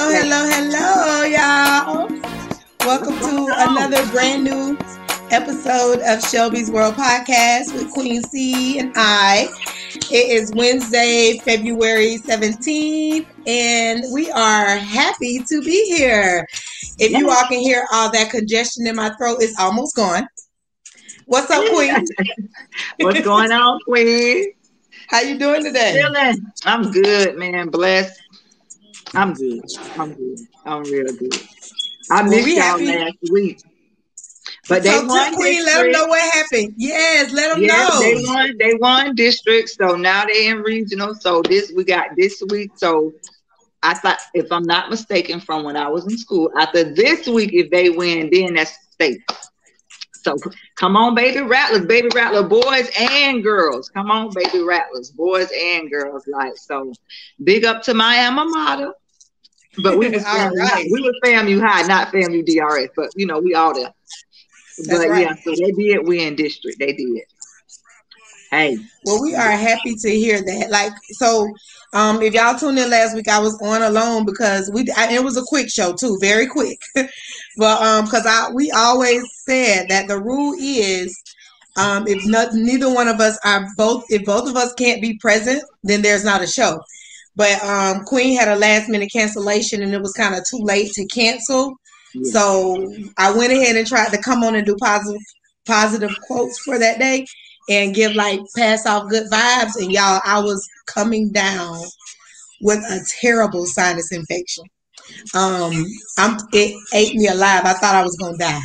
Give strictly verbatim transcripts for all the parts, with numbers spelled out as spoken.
Hello, hello, hello, y'all. Welcome to another brand new episode of Shelby's World Podcast with Queen C and I. It is Wednesday, February seventeenth, and we are happy to be here. If you all can hear all that congestion in my throat, it's almost gone. What's up, Queen? What's going on, Queen? How you doing today? Chilling. I'm good, man. Blessed. I'm good. I'm good. I'm real good. I Well, missed we y'all happy. last week, but they So, won Queen, let them district. know what happened. Yes, let them Yes, know. they won. They won district. So now they in regional. So this we got this week. So I thought, if I'm not mistaken, from when I was in school, after this week, if they win, then that's state. So come on, baby Rattlers, baby Rattler, boys and girls. Come on, baby Rattlers, boys and girls. Like, so big up to my alma mater. But we was All FAMU high. right. We was FAMU high, not FAMU D R S. But you know, we all there. That's But right. yeah, so they did win district. They did. Hey. Well, we are happy to hear that. Like, so, um, if y'all tuned in last week, I was on alone because we. I, it was a quick show too, very quick. But um, because I we always said that the rule is, um, if not neither one of us are both, if both of us can't be present, then there's not a show. But um, Queen had a last minute cancellation, and it was kind of too late to cancel. Yeah. So I went ahead and tried to come on and do positive positive quotes for that day and give like pass off good vibes. And y'all, I was coming down with a terrible sinus infection. Um, I'm it ate me alive. I thought I was gonna die.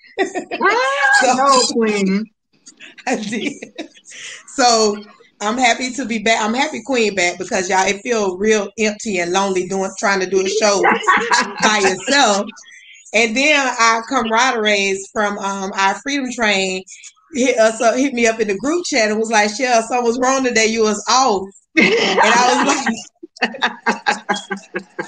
Ah, So no, Queen. I did. So I'm happy to be back. I'm happy Queen back because y'all, it feel real empty and lonely doing trying to do a show by yourself. And then our camaraderies from um, our Freedom Train hit us up, hit me up in the group chat and was like, "Shell, something was wrong today. You was off." And I was like,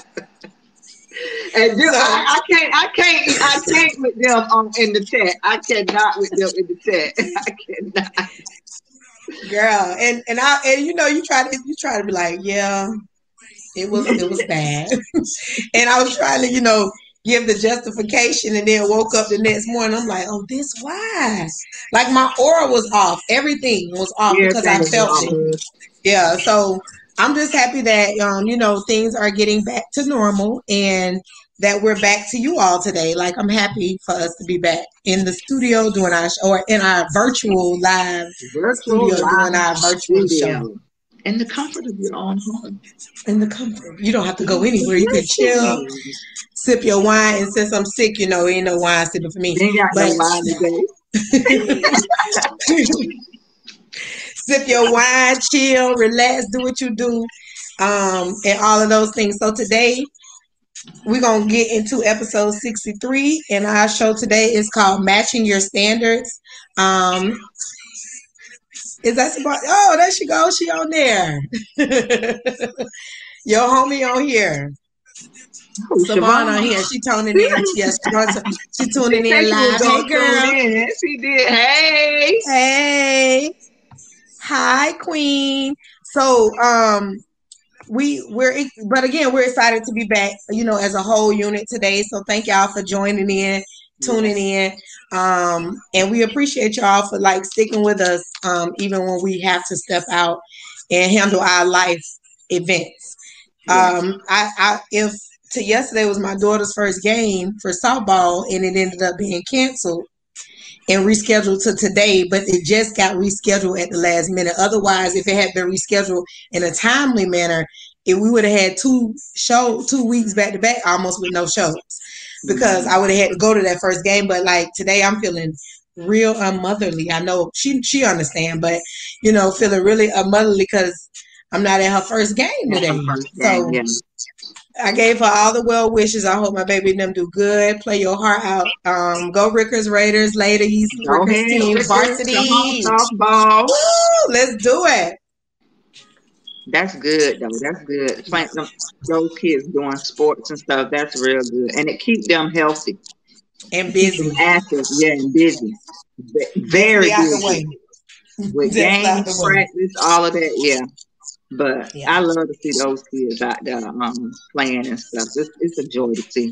And then so, I, I can't, I can't, I can't with them um, in the chat. I cannot with them in the chat. I cannot. girl, and and I and you know you try to you try to be like, yeah, it was it was bad, and I was trying to you know give the justification, and then woke up the next morning. I'm like, oh, this why? Like my aura was off, everything was off because I Everything is felt wrong. it. Yeah, so I'm just happy that um you know things are getting back to normal and that we're back to you all today. Like I'm happy for us to be back in the studio doing our sh- or in our virtual live Virtual studio doing live our virtual show. studio. In the comfort of your own home. In the comfort, you don't have to go anywhere. You can chill, sip your wine, and since I'm sick, you know, ain't no wine sipping for me. They ain't got But no wine today. sip your wine, chill, relax, do what you do, um, and all of those things. So today we're gonna get into episode sixty-three, and our show today is called "Matching Your Standards." Um, is that somebody? Oh, there she goes. She on there. Your homie on here. Oh, Savon on Siobhan. here. She tuning in. Yes, she, she tuning She said in she was live. Hey, gonna tune girl. in. She did. Hey. Hey. Hi, Queen. So, um, we we're but again we're excited to be back. You know, as a whole unit today. So thank y'all for joining in, tuning in, um, and we appreciate y'all for like sticking with us, um, even when we have to step out and handle our life events. Yes. Um, I, I if to yesterday was my daughter's first game for softball, and it ended up being canceled and rescheduled to today, but it just got rescheduled at the last minute. Otherwise, if it had been rescheduled in a timely manner, if we would have had two show two weeks back to back almost with no shows because Mhm. I would have had to go to that first game. But like today, I'm feeling real unmotherly. I know she she understand, but you know, feeling really unmotherly because I'm not at her first game That's today. the first So game, yeah. I gave her all the well wishes. I hope my baby and them do good. Play your heart out. Um, go Rickers Raiders, ladies, Go Rickers ahead, team, Rickers. varsity. Come on, softball. Woo, let's do it. That's good though. That's good. Playing them, those kids doing sports and stuff. That's real good, and it keep them healthy. And It keep them busy. active, yeah, and busy. Ve- Very Definitely out the busy way. with Definitely out games, the way. practice, all of that. Yeah, But Yeah. I love to see those kids out there um, playing and stuff. It's, it's a joy to see.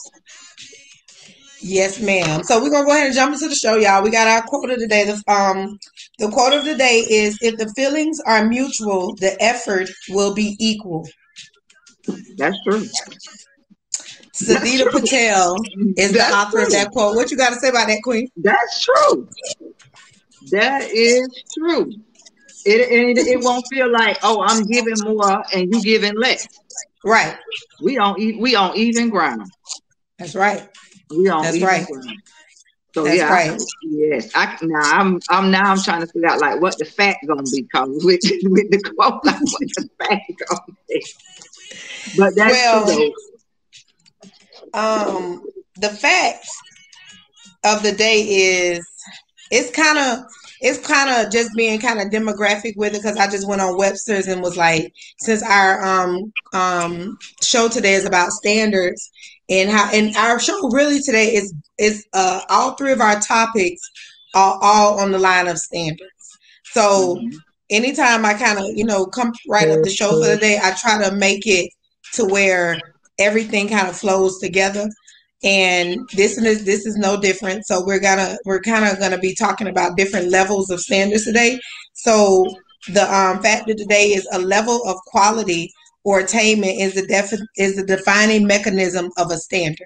Yes, ma'am. So we're gonna go ahead and jump into the show, y'all. We got our quote of the day. The um the quote of the day is, if the feelings are mutual, the effort will be equal. That's true. That's Sadida true. Patel is the That's author of true. that quote. What you got to say about that, Queen? That's true. That is true. It, it it won't feel like, oh, I'm giving more and you giving less. Right. We on e- we on even ground. That's right. We on That's even right. ground. So That's yeah, right. I, yes. I now I'm I'm now I'm trying to figure out like what the fact gonna be called with with the quote, like what the fact gonna be. But that's Well, true though. um, the fact of the day is, it's kind of it's kind of just being kind of demographic with it, because I just went on Webster's and was like, since our um um show today is about standards, and how and our show really today is is uh all three of our topics are all on the line of standards. So Mm-hmm. anytime I kind of, you know, come write up the show for the day, I try to make it to where everything kind of flows together. And this is this is no different. So we're gonna we're kind of gonna be talking about different levels of standards today. So the um, fact of today is, a level of quality or attainment is the def- is the defining mechanism of a standard.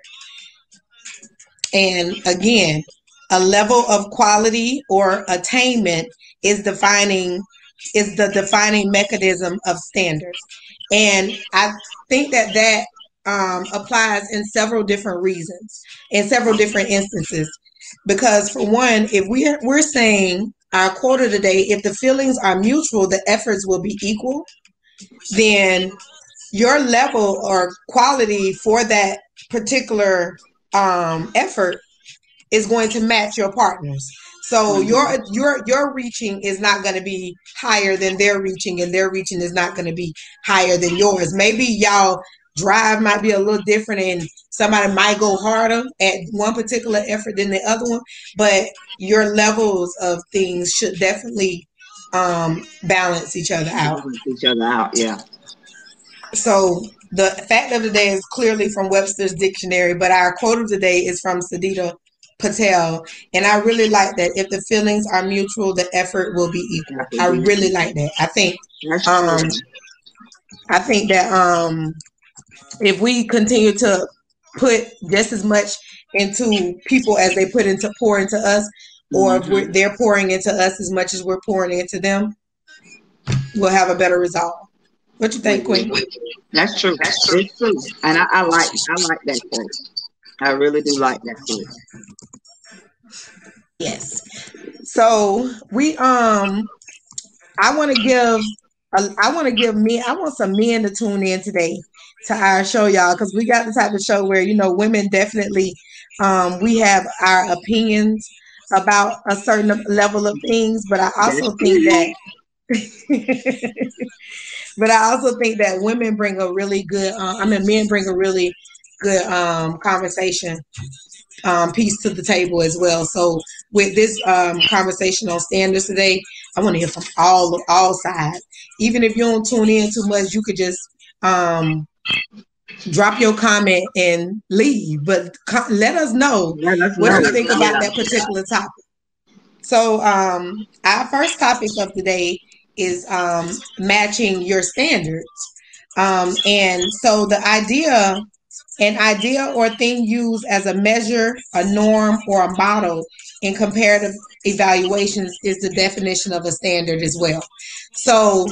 And again, a level of quality or attainment is defining is the defining mechanism of standards. And I think that that um, applies in several different reasons, in several different instances. Because for one, if we are, we're saying our quote of the day, if the feelings are mutual, the efforts will be equal, then your level or quality for that particular um, effort is going to match your partners. So Mm-hmm. your your your reaching is not going to be higher than their reaching, and their reaching is not going to be higher than yours. Maybe y'all drive might be a little different, and somebody might go harder at one particular effort than the other one, but your levels of things should definitely um, balance each other out. Balance each other out, yeah. So the fact of the day is clearly from Webster's dictionary, but our quote of the day is from Sadida Patel. And I really like that. If the feelings are mutual, the effort will be equal. That I would be really like that. I think that's um true. I think that um if we continue to put just as much into people as they put into pour into us, or if we're, Mm-hmm. they're pouring into us as much as we're pouring into them, we'll have a better result. What you think, Queen? That's true. It's true. And I, I like I like that quote. I really do like that quote. Yes. So we um I want to give a- I want to give me I want some men to tune in today to our show, y'all, because we got the type of show where, you know, women definitely um we have our opinions about a certain level of things, but I That's also think true. that but I also think that women bring a really good uh, I mean men bring a really good um conversation um, piece to the table as well. So with this um, conversation on standards today, I want to hear from all all sides. Even if you don't tune in too much, you could just um, drop your comment and leave. But co- let us know Let us what know. you think about Yeah. that particular topic. So um, our first topic of the day is um, matching your standards. Um, and so the idea an idea or thing used as a measure, a norm, or a model in comparative evaluations is the definition of a standard as well. So,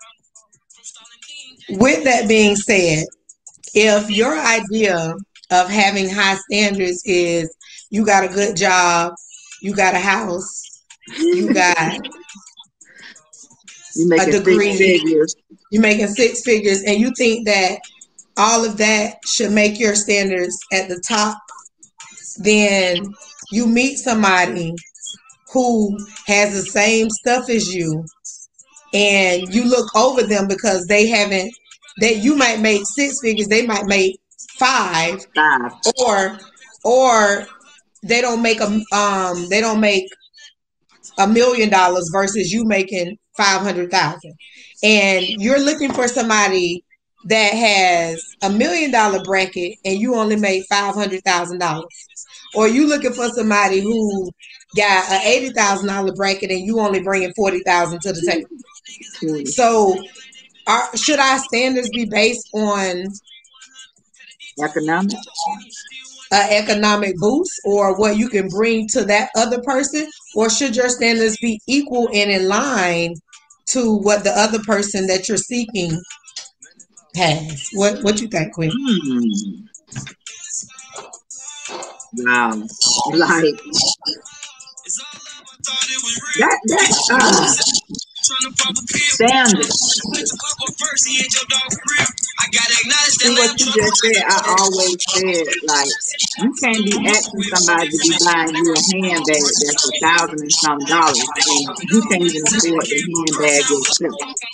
with that being said, if your idea of having high standards is you got a good job, you got a house, you got You a making six degree, figures. you're making six figures, and you think that all of that should make your standards at the top, then you meet somebody who has the same stuff as you, and you look over them because they haven't that you might make six figures, they might make five, Five. or or they don't make a um they don't make a million dollars versus you making five hundred thousand. and you're looking for somebody that has a million dollar bracket and you only made five hundred thousand dollars, or you looking for somebody who got an eighty thousand dollar bracket and you only bringing forty thousand to the table. Truly. So, our, should our standards be based on Economic. an economic boost or what you can bring to that other person, or should your standards be equal and in line to what the other person that you're seeking has? What What you think, Queen? Hmm. Wow. Like that. That. Uh, standard. See what you just said. I always said, like, you can't be asking somebody to be buying you a handbag that's a thousand and some dollars, and you can't even afford the handbag yourself.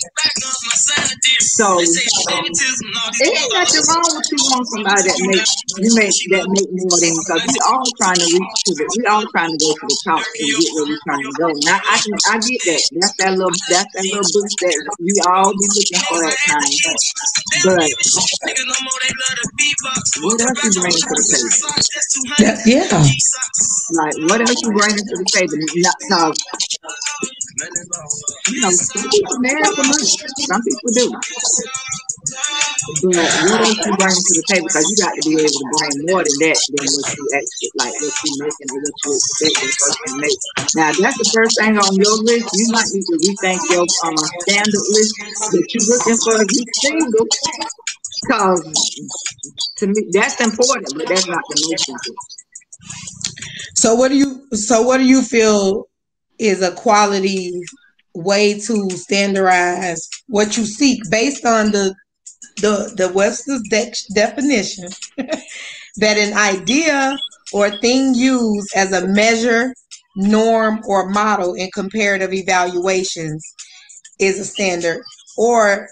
So it ain't nothing wrong with you want somebody that make you make that make more than, because we all trying to reach to the we all trying to go to the top and get where we trying to go. Now I can I get that. That's that little that's that little boost that we all be looking for at times. But what else you bringing to the table? Yeah. Like, what else you bringing to the table? Not cause you know, some people marry for money. Some people do. But what else you bring to the table? Because you got to be able to bring more than that than what you actually like, what you making or what you expect that person to make. Now, if that's the first thing on your list, you might need to rethink your um, standard list that you're looking for if you're single. Because to me, that's important, but that's not the most important. So what do you so what do you feel is a quality way to standardize what you seek based on the the the Webster's de- definition that an idea or thing used as a measure, norm, or model in comparative evaluations is a standard, or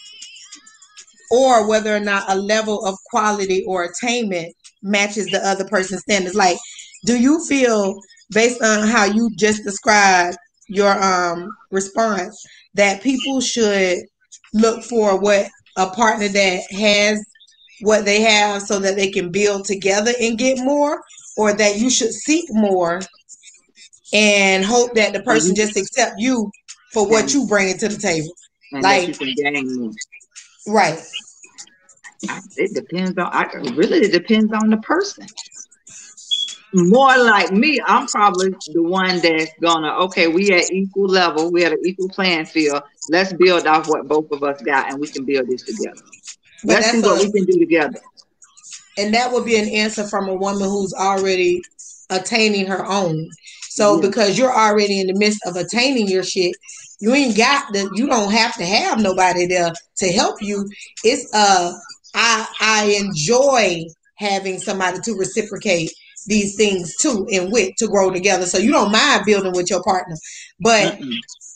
or whether or not a level of quality or attainment matches the other person's standards. Like, do you feel, based on how you just described your um response, that people should look for what a partner that has what they have so that they can build together and get more, or that you should seek more and hope that the person just accept you for what you bring to the table? And like, that you can gain more. Right. It depends on, I really, it depends on the person. More like me, I'm probably the one that's gonna, okay, we at equal level, we at an equal playing field. Let's build off what both of us got, and we can build this together. But Let's see what a, we can do together. And that would be an answer from a woman who's already attaining her own. So yeah. Because you're already in the midst of attaining your shit, you ain't got the, you don't have to have nobody there to help you. It's uh, I I enjoy having somebody to reciprocate these things too and with to grow together. So you don't mind building with your partner, but. Mm-mm.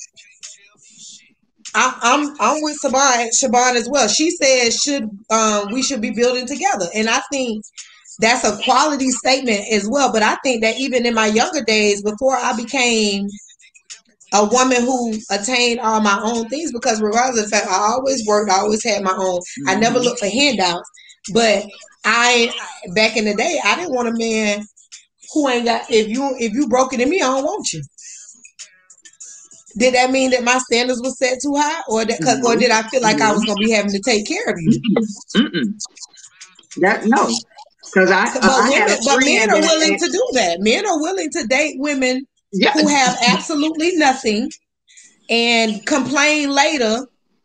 I, I'm I'm with Siobhan, Siobhan as well. She says should um, we should be building together, and I think that's a quality statement as well. But I think that even in my younger days, before I became a woman who attained all my own things, because regardless of the fact I always worked, I always had my own. Mm-hmm. I never looked for handouts, but I back in the day I didn't want a man who ain't got. If you if you broke it in me, I don't want you. Did that mean that my standards were set too high, or that, cause, or did I feel like I was gonna be having to take care of you? Mm-mm. That no, because I. But, I women, but men are willing to do that. Men are willing to date women yeah. who have absolutely nothing, and complain later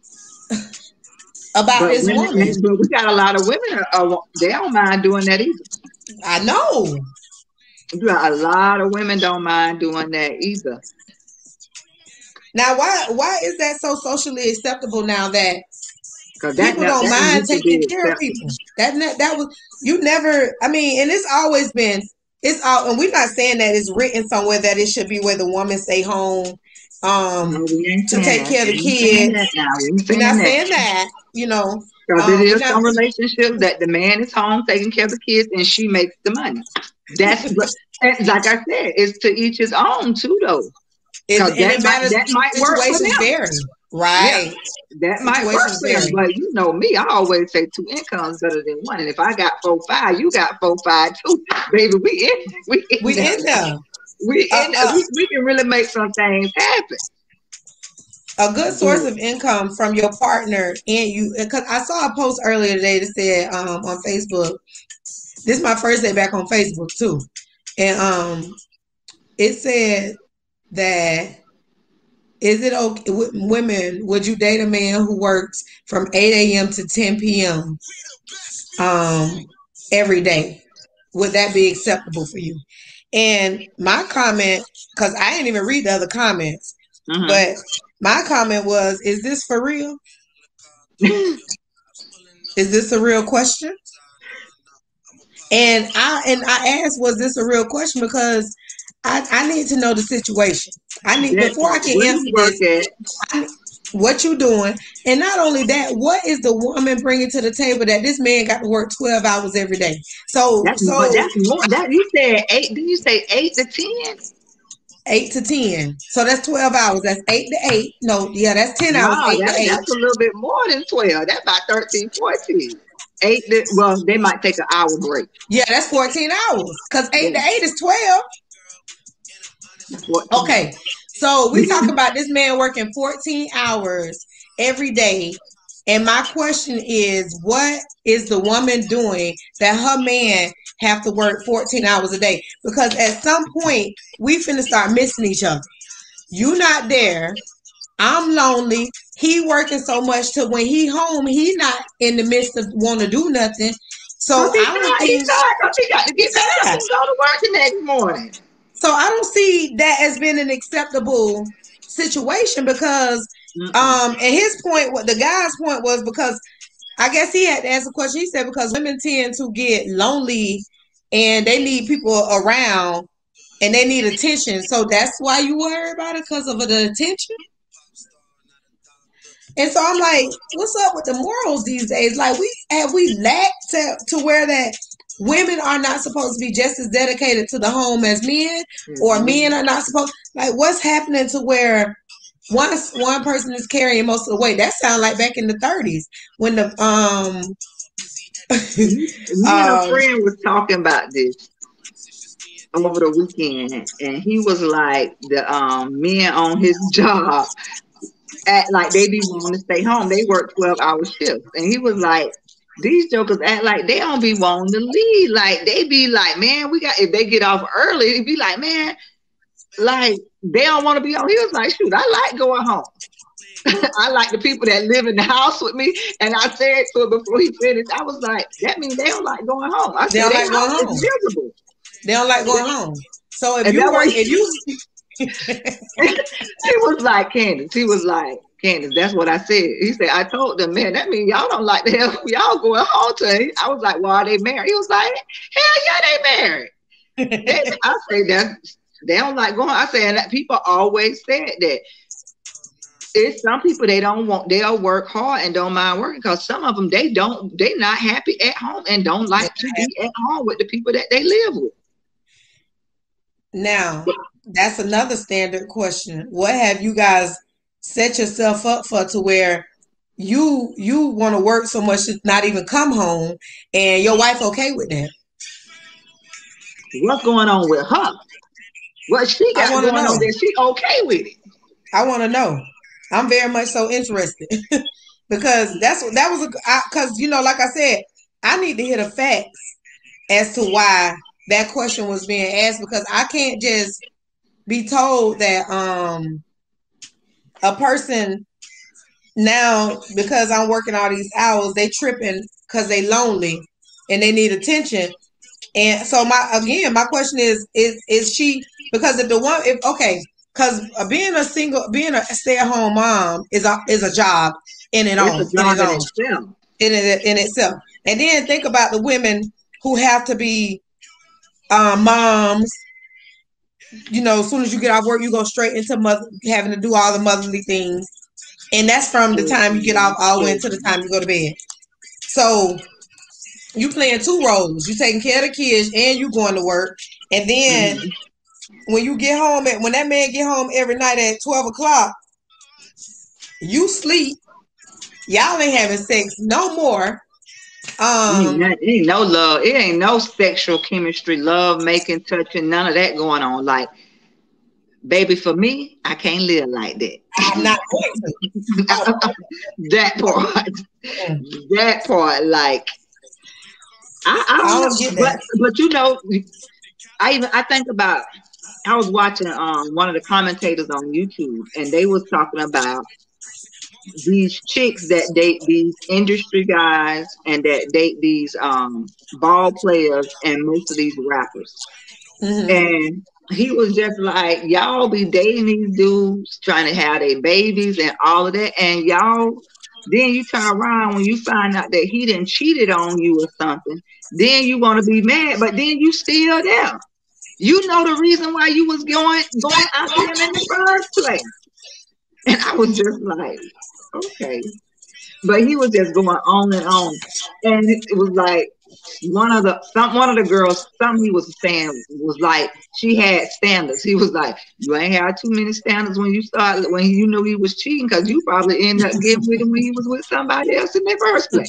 about but this women, woman. But we got a lot of women. Uh, they don't mind doing that either. I know. We got a lot of women don't mind doing that either. Now, why why is that so socially acceptable now that, that people that, don't that mind taking care of people? That that was you never. I mean, and it's always been it's all. And we're not saying that it's written somewhere that it should be where the woman stay home um, no, to take that. care of the we kids. We're not that. saying that, you know. Because um, it is some relationships that the man is home taking care of the kids and she makes the money. That's what, like I said, it's to each his own too, though. It, that, it matters, might, that might work for them. Vary. Yeah, Right. that might work Situations for them, vary. but you know me, I always say two incomes better than one. And if I got four five, you got four five too, baby. We in, we in We there. in there. We Uh, in there. uh, We, we can really make some things happen. a good source But of income from your partner and you, because I saw a post earlier today that said um, on Facebook. This is my first day back on Facebook too, and um, it said that is it okay, w- women, would you date a man who works from eight a m to ten p m um every day? Would that be acceptable for you? And my comment, because I didn't even read the other comments, uh-huh. but my comment was, is this for real? Is this a real question? And I and I asked, was this a real question? Because I, I need to know the situation. I need That before I part. can Where answer you this. work at? I, what you doing? And not only that, what is the woman bringing to the table that this man got to work twelve hours every day? So That's but so that's more. That you said eight. Did you say eight to ten? eight to ten. So that's twelve hours. That's eight to eight. No, yeah, that's ten No, hours. Eight to that eight. that's a little bit more than twelve. That's about thirteen, fourteen. Eight. To, well, they might take an hour break. Yeah, that's fourteen hours. Cause eight Yeah, to eight is twelve. fourteen. Okay, so we talk about this man working fourteen hours every day. And my question is, what is the woman doing that her man have to work fourteen hours a day? Because at some point, we finna start missing each other. You not there. I'm lonely. He working so much to when he home, he not in the midst of want to do nothing. Cause So he I don't tired. He think tired. Cause he got to get he's back up sad. and go to work the next morning. So I don't see that as being an acceptable situation because, Mm-mm. um, and his point, what the guy's point was because I guess he had to answer the question. He said because women tend to get lonely and they need people around and they need attention. So that's why you worry about it because of the attention. And so I'm like, what's up with the morals these days? Like we have we lacked to, to where that women are not supposed to be just as dedicated to the home as men, or Mm-mm. men are not supposed like what's happening to where once one person is carrying most of the weight. That sounds like back in the thirties when the um Me, me and a um friend was talking about this over the weekend, and he was like, the um men on his job act like they be wanting to stay home. They work twelve hour shifts. And he was like, these jokers act like they don't be wanting to leave. Like they be like, man, we got if they get off early, it'd be like, man, like they don't want to be on. He was like, shoot, I like going home. I like the people that live in the house with me. And I said to him before he finished, I was like, that means they don't like going home. I they said, don't their like going house is home. miserable. They don't like going home. So if And you that work, way if you he was like, Candace, he was like, Candace, that's what I said. He said, I told them, man, that means y'all don't like the hell y'all going home to. I was like, well, are they married? He was like, hell yeah, they married. They, I say that they don't like going. I say, and that people always said that. It's some people they don't want, they'll work hard and don't mind working because some of them they don't, they not happy at home and don't like to be at home with the people that they live with. now that's another standard question. What have you guys set yourself up for to where you you want to work so much to not even come home and your wife okay with that? What's going on with her? What she I got want to going on know. that she okay with it? I want to know. I'm very much so interested because that's that was a because you know, like I said, I need to hear the facts as to why that question was being asked because I can't just be told that um a person now because I'm working all these hours they tripping because they lonely and they need attention. And so my again my question is is is she because if the one if okay because being a single being a stay at home mom is a is a job in and It's on a in its job in own itself. in it, in itself. And then think about the women who have to be um, moms. You know, as soon as you get off work, you go straight into mother having to do all the motherly things, and that's from the time you get Mm-hmm. off all the way until the Mm-hmm. time you go to bed. So you playing two roles. You taking care of the kids and you going to work. And then Mm-hmm. when you get home at when that man get home every night at twelve o'clock, You sleep. Y'all ain't having sex no more. Ain't, Um, not, ain't no love. It ain't no sexual chemistry, love making, touching, none of that going on. Like, baby, for me, I can't live like that. I'm not going to. Oh, That part, that part, like I, I I don't don't know, get but that. but you know, I even I think about. I was watching um one of the commentators on YouTube, and they was talking about these chicks that date these industry guys and that date these um ball players and most of these rappers. Mm-hmm. And he was just like, y'all be dating these dudes, trying to have their babies and all of that. And y'all, then you turn around when you find out that he done cheated on you or something. Then you want to be mad, but then you still there. You know the reason why you was going going after him in the first place. And I was just like, okay. But he was just going on and on. And it, it was like one of the some one of the girls, something he was saying was like she had standards. He was like, you ain't had too many standards when you started when you knew he was cheating, because you probably ended up getting with him when he was with somebody else in the first place.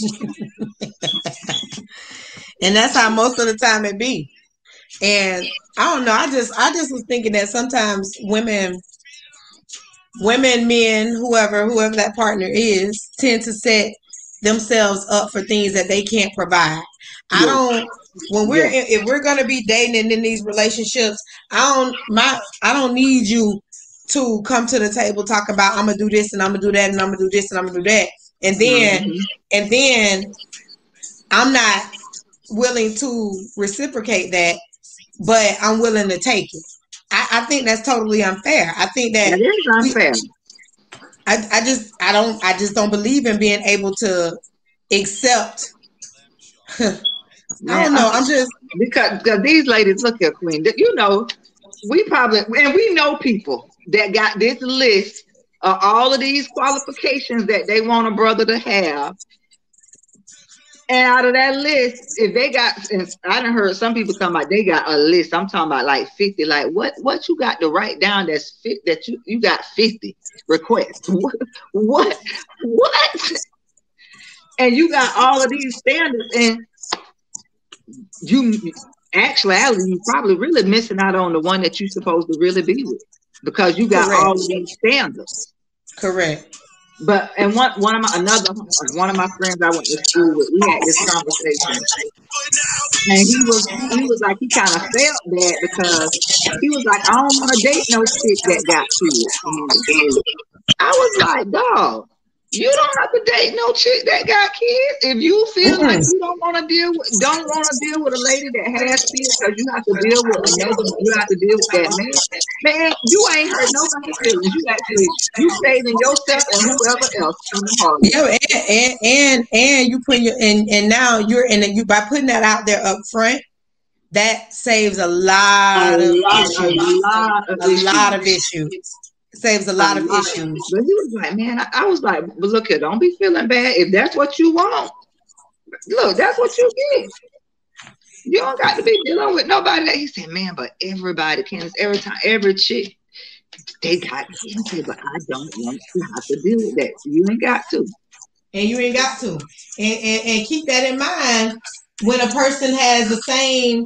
And that's how most of the time it be. And I don't know. I just I just was thinking that sometimes women, women, men, whoever, whoever that partner is, tend to set themselves up for things that they can't provide. I Yeah. don't. When we're Yeah. in, if we're gonna be dating and in these relationships, I don't my I don't need you to come to the table talk about I'm gonna do this and I'm gonna do that and I'm gonna do this and I'm gonna do that, and then Mm-hmm. and then I'm not willing to reciprocate that, but I'm willing to take it. I, I think that's totally unfair. I think that That is we unfair. I, I just I don't I just don't believe in being able to accept. I Man, don't I, know. I'm just because, because these ladies, look here, Queen, that- you know, we probably, and we know people that got this list of all of these qualifications that they want a brother to have. And out of that list, if they got, and I done heard some people talking about they got a list. I'm talking about like fifty. Like what? What you got to write down? That's fit. That you you got fifty requests. What? What? What? And you got all of these standards, and you actually, you probably really missing out on the one that you're supposed to really be with, because you got correct. all of these standards. Correct. But and one one of my another one of my friends I went to school with, we had this conversation, and he was he was like he kind of felt bad because he was like, I don't want to date no chick that got kids. I was like, dog, you don't have to date no chick that got kids. If you feel like Mm-mm. you don't want to deal with, don't want to deal with a lady that has kids, because you have to deal with another, you have to deal with that man. Man, you ain't hurt nobody's feelings. You actually, you saving yourself and whoever else from the harlot. Yeah, and, and and and you put your and and now you're and you by putting that out there up front, that saves a A lot of lot, a issues. lot of A lot issues. of issues. Saves a A lot of lot. issues. But he was like, man, I, I was like, but look here, don't be feeling bad. If that's what you want, look, that's what you get. You don't got to be dealing with nobody. That he said, man, but everybody can. Every time, every chick, they got kids. But I don't want to have to deal with that. You ain't got to. And you ain't got to. And, and and keep that in mind when a person has the same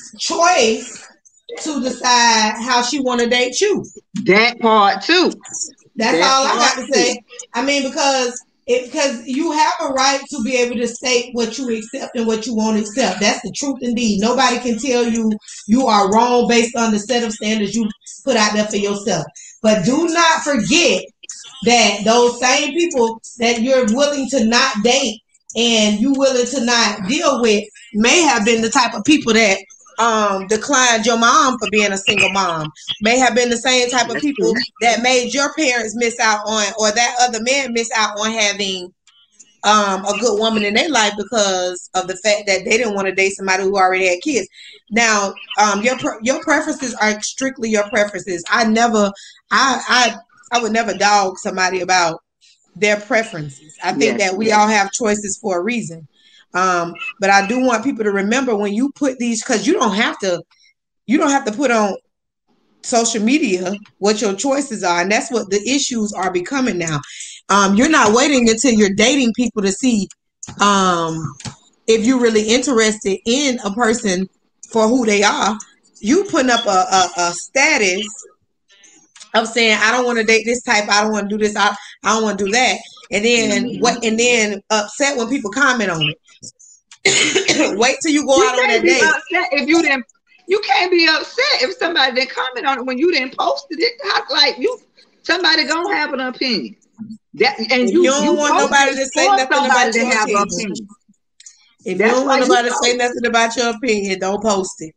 choice to decide how she want to date you. That part too. That's That all I part got to too. say. I mean, because it because you have a right to be able to state what you accept and what you won't accept. That's the truth indeed. Nobody can tell you you are wrong based on the set of standards you put out there for yourself. But do not forget that those same people that you're willing to not date and you willing to not deal with may have been the type of people that um declined your mom for being a single mom, may have been the same type of That's people true. that made your parents miss out on, or that other man miss out on having um a good woman in their life because of the fact that they didn't want to date somebody who already had kids. Now um your your preferences are strictly your preferences. I never I I I would never dog somebody about their preferences. I think Yes. that we all have choices for a reason. Um, but I do want people to remember when you put these, because you don't have to, you don't have to put on social media what your choices are, and that's what the issues are becoming now. Um, you're not waiting until you're dating people to see um, if you're really interested in a person for who they are. You putting up a, a, a status of saying, I don't want to date this type, I don't want to do this, I, I don't want to do that. And then Mm-hmm. what and then upset when people comment on it. Wait till you go You out on can't that be date. upset if you didn't. You can't be upset if somebody didn't comment on it when you didn't posted it. How, like you, somebody gonna have an opinion. That and If you you don't you want posted nobody it to say for nothing somebody about to your have an opinion. opinion. If That's you don't why want you nobody to say posted. nothing about your opinion, don't post it.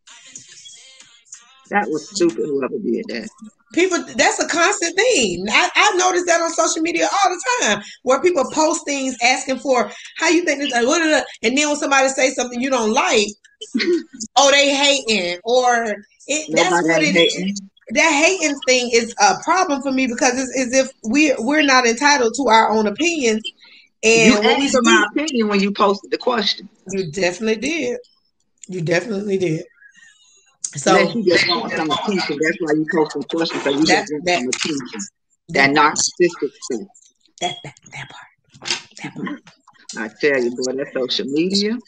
That was stupid. Whoever did that. People, that's a constant thing. I, I noticed that on social media all the time, where people post things asking for how you think this, and then when somebody say something you don't like, oh, they hating, or it, that's Nobody what ain't it. hating. That hating thing is a problem for me because it's as if we we're not entitled to our own opinions, You and when we asked for speak, my opinion when you posted the question. you definitely did. You definitely did. Unless So you just want some attention. That's why you posting questions, because you that just want that some attention. that That part, narcissistic stuff. that that that part, that part. I tell you, boy, that social media.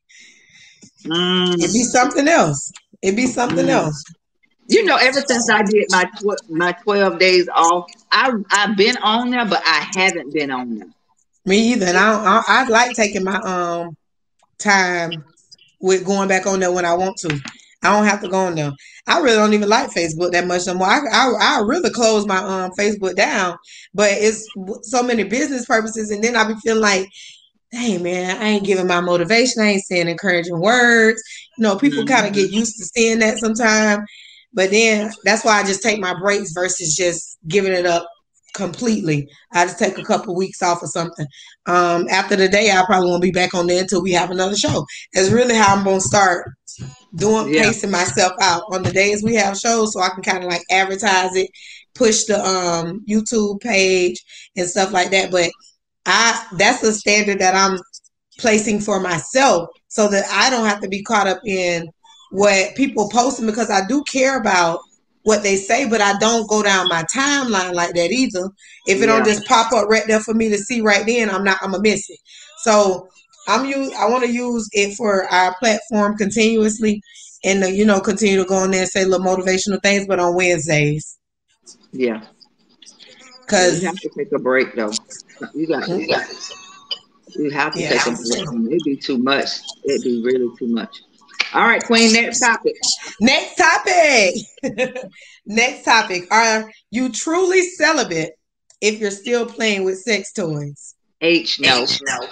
It'd be Mm, something else. It'd be something mm. else. You know, ever since I did my tw- my twelve days off, I I've been on there, but I haven't been on there. Me either. And I, don't, I I like taking my um time with going back on there when I want to. I don't have to go on there. I really don't even like Facebook that much no more. I I, I really close my um Facebook down, but it's so many business purposes, and then I be feeling like, hey man, I ain't giving my motivation. I ain't saying encouraging words. You know, people kind of Mm-hmm. get used to seeing that sometimes. But then that's why I just take my breaks versus just giving it up completely. I just take a couple weeks off or something. Um, after the day, I probably won't be back on there until we have another show. That's really how I'm gonna start doing Yeah, pacing myself out on the days we have shows, so I can kind of like advertise it, push the um YouTube page and stuff like that. But I that's a standard that I'm placing for myself so that I don't have to be caught up in what people posting, because I do care about what they say, but I don't go down my timeline like that either. If it don't yeah. just pop up right there for me to see right then, I'm not I'm gonna miss it. So I'm use I want to use it for our platform continuously, and uh, you know continue to go on there and say little motivational things, but on Wednesdays, Yeah. Yeah, you because have to take a break though. You got to. You have to yeah, take a break. It'd be too much. It'd be really too much. All right, Queen. Next topic. next topic. Next topic. Are you truly celibate if you're still playing with sex toys? H no. H no.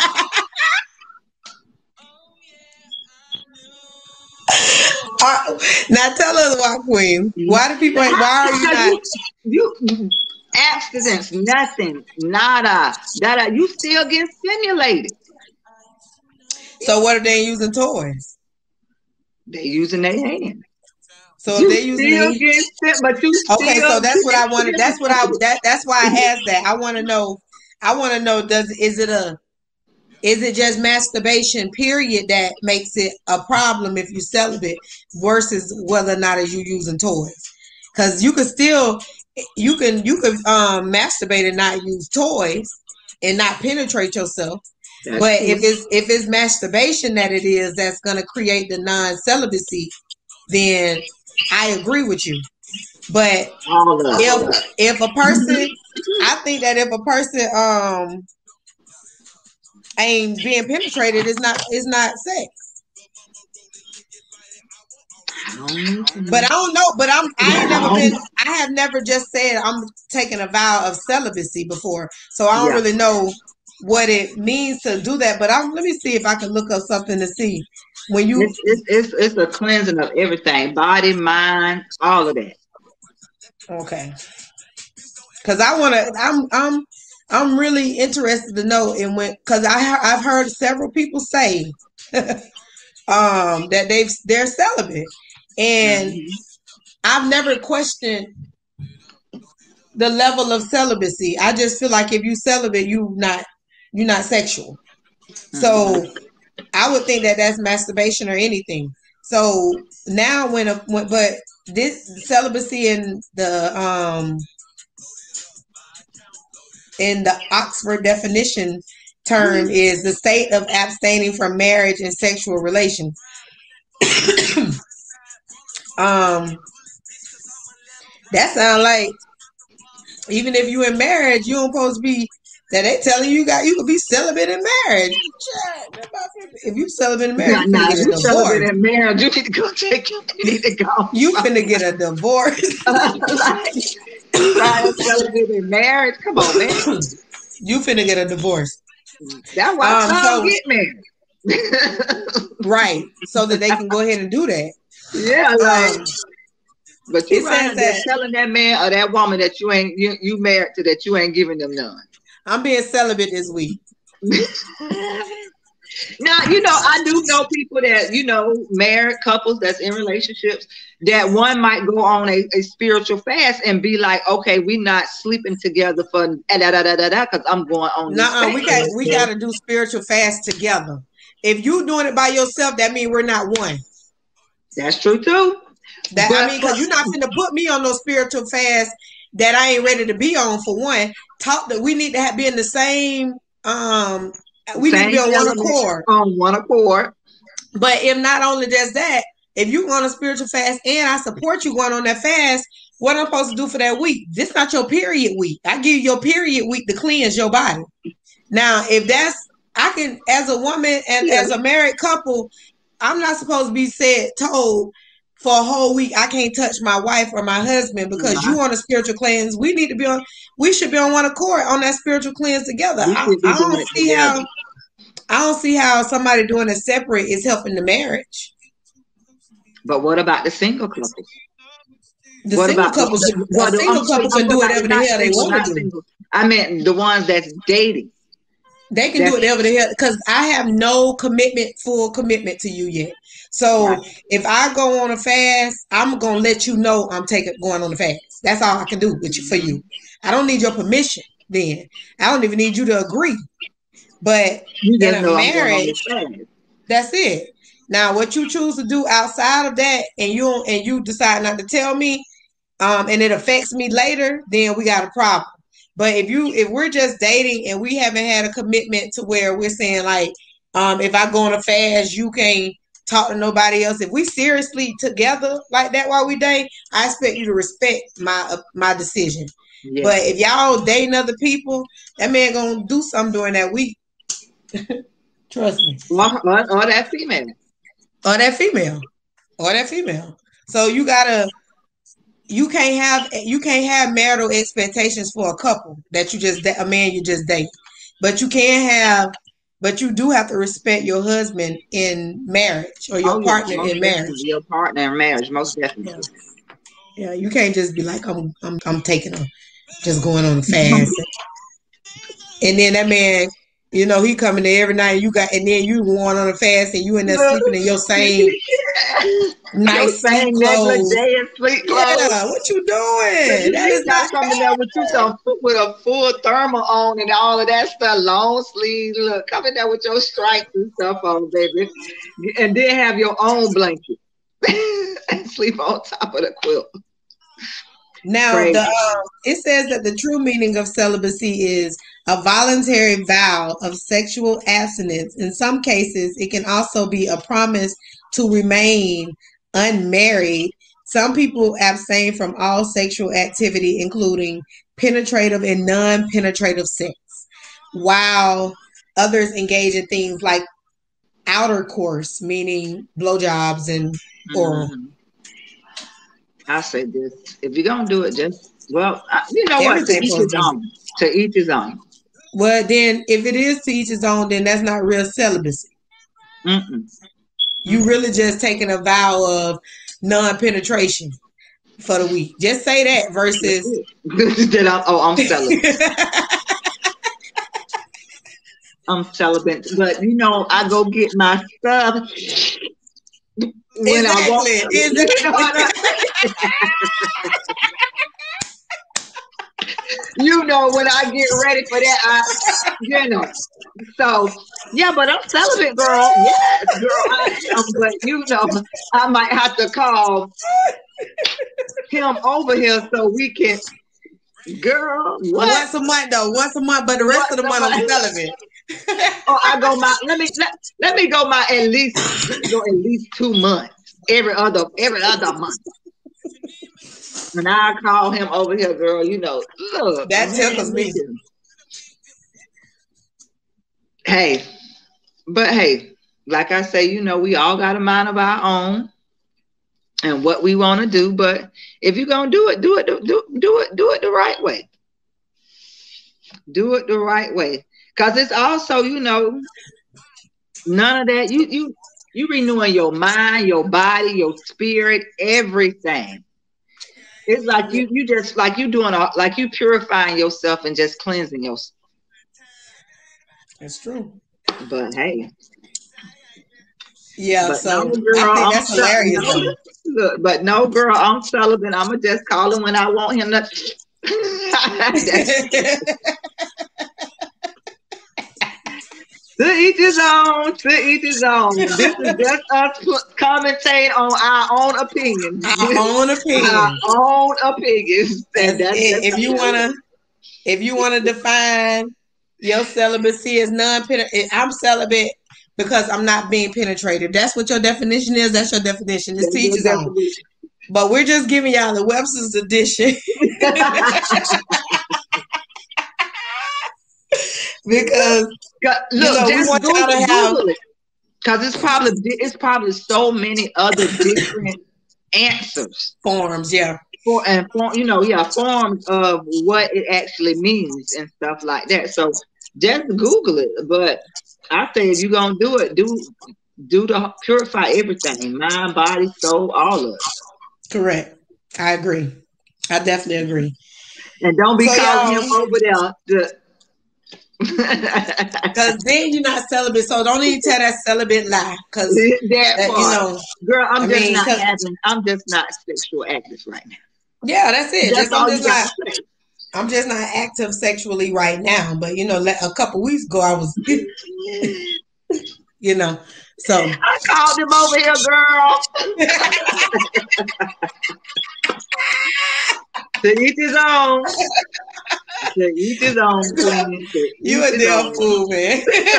Uh, now tell us why, Queen. Why do people? Why are you not? You, you abstinence, nothing, nada, nada. You still get stimulated. So what are they using toys? They using their hand. So if You they're using still the get stim, but you okay, still so that's what I wanted. get That's what I stimulated. that that's why I asked that. I want to know. I want to know. Does is it a is it just masturbation period that makes it a problem if you celibate versus whether or not is you using toys? Because you could still you can you could um, masturbate and not use toys and not penetrate yourself. That's But true. if it's if it's masturbation that it is that's going to create the non-celibacy, then I agree with you. But All of it. if if a person, I think that if a person um ain't being penetrated, it's not it's not sex. I don't know. But I don't know. But I'm I ain't never been. I have never just said I'm taking a vow of celibacy before, so I don't Yeah, really know what it means to do that. But I'm let me see if I can look up something to see when you. it's it's it's it's a cleansing of everything, body, mind, all of that. Okay, because I want to. I'm I'm I'm really interested to know and when because I I've heard several people say um that they've they're celibate, and Mm-hmm. I've never questioned the level of celibacy. I just feel like if you celibate, you not you're not sexual. Mm-hmm. So I would think that that's masturbation or anything. So now when, a, when but this celibacy and the um in the Oxford definition term is the state of abstaining from marriage and sexual relations. um, that sounds like even if you in marriage, you don't supposed to be that they telling you, you got you could be celibate in marriage. If you celibate in marriage, nah, you finna nah, get a you divorce. Celibate in marriage, you need to go take you need to go. You finna get a divorce. Like, trying to celibate in marriage. Come on, man. You finna get a divorce. That's why Um, some so get married. right, so that they can go ahead and do that. Yeah, like. Um, But you it right says there that telling that man or that woman that you ain't you, you married to that you ain't giving them none. I'm being celibate this week. Now, you know, I do know people that, you know, married couples that's in relationships that one might go on a, a spiritual fast and be like, okay, we not sleeping together for da da da da da da because I'm going on this Nuh-uh, fast. we got we got to do spiritual fast together. If you doing it by yourself, that means we're not one. That's true too. That but, I mean, because you're not finna put me on no spiritual fast that I ain't ready to be on. For one, talk that we need to have, be in the same. Um, we need to be on one accord. On one accord. But if not only just that, if you on a spiritual fast and I support you going on that fast, what I'm supposed to do for that week? This not your period week. I give you your period week to cleanse your body. Now, if that's I can, as a woman and yeah. as a married couple, I'm not supposed to be said told. For a whole week, I can't touch my wife or my husband because you on a spiritual cleanse. We need to be on. We should be on one accord on that spiritual cleanse together. I, I don't see how. I don't see how somebody doing it separate is helping the marriage. But what about the single couples? The what single about couples? The, the, the single I'm, couple I'm, can I'm do whatever the hell they want to do. Single. I meant the ones that's dating. They can that's, do whatever the hell because I have no commitment, full commitment to you yet. So right. if I go on a fast, I'm gonna let you know I'm taking going on a fast. That's all I can do with you for you. I don't need your permission. Then I don't even need you to agree. But you in a marriage, that's it. Now, what you choose to do outside of that, and you and you decide not to tell me, um, and it affects me later, then we got a problem. But if you if we're just dating and we haven't had a commitment to where we're saying like, um, if I go on a fast, you can't talk to nobody else. If we seriously together like that while we date, I expect you to respect my uh, my decision. Yeah. But if y'all dating other people, that man gonna do something during that week. Trust me. Or, or, or that female. Or that female. Or that female. So you gotta. You can't have you can't have marital expectations for a couple that you just a man you just date, but you can have. But you do have to respect your husband in marriage or your oh, partner in marriage. Your partner in marriage, most definitely. Yeah. yeah, you can't just be like, I'm I'm I'm taking a just going on a fast. And then that man, you know, he coming there every night and you got and then you going on a fast and you in there sleeping in your same nice your same negligee and sleep clothes. Yeah, what you doing? That is not coming there with you some with a full thermal on and all of that stuff, long sleeves. Look, coming there with your stripes and stuff on, baby, and then have your own blanket and sleep on top of the quilt. Now, the, uh, it says that the true meaning of celibacy is a voluntary vow of sexual abstinence. In some cases, it can also be a promise to remain unmarried. Some people abstain from all sexual activity, including penetrative and non-penetrative sex, while others engage in things like outer course, meaning blowjobs and oral. Mm-hmm. I say this: if you're gonna do it, just well, you know what? To each his own. To each his own. Well, then, if it is to each his own, then that's not real celibacy. Mm-mm. You really just taking a vow of non-penetration for the week. Just say that versus. that I'm, oh, I'm celibate. I'm celibate, but you know, I go get my stuff. When exactly. I walk, exactly. You know, when I get ready for that, I, you know. So, yeah, but I'm celibate, girl. Yes, girl. I am, but you know, I might have to call him over here so we can Girl, what? Once a month though, once a month, but the rest Once of the month I'm celibate. Oh, I go my let me let, let me go my at least let me go at least two months. Every other every other month. And I call him over here, girl. You know, look, That man, tickles me. listen. Hey, but hey, like I say, you know, we all got a mind of our own and what we want to do. But if you're gonna do it, do it, do, do, do it, do it the right way. Do it the right way. Cause it's also, you know, none of that. You you you renewing your mind, your body, your spirit, everything. It's like you you just like you doing a, like you purifying yourself and just cleansing yourself. That's true. But hey, yeah. but So no girl, I think I'm that's hilarious. no, though. look, but no girl, I'm celibate. I'ma just call him when I want him to. To each his own. To each his own. This is just us commentating on our own opinions. Our own opinions. Our own opinions. And that's that's it. just If you wanna, if you wanna define your celibacy as non-penetrative, I'm celibate because I'm not being penetrated. That's what your definition is. That's your definition. It's to each his own. But we're just giving y'all the Webster's edition. Because look, you know, just we want Google, y'all to have, Google it. Because it's probably it's probably so many other different answers. Forms, yeah. For and form, you know, yeah, forms of what it actually means and stuff like that. So just Google it. But I say if you're gonna do it, do do to purify everything, mind, body, soul, all of it. Correct. I agree. I definitely agree. And don't be so calling him over there. Because then you're not celibate, so don't even tell that celibate lie. Because that, that you know, girl, I'm I just mean, not having. I'm just not sexual active right now. Yeah, that's it. That's just, all I'm, just you not, I'm just not active sexually right now. But you know, a couple weeks ago, I was. You know, so I called him over here, girl. To each his own. To each his own. You a damn fool, man.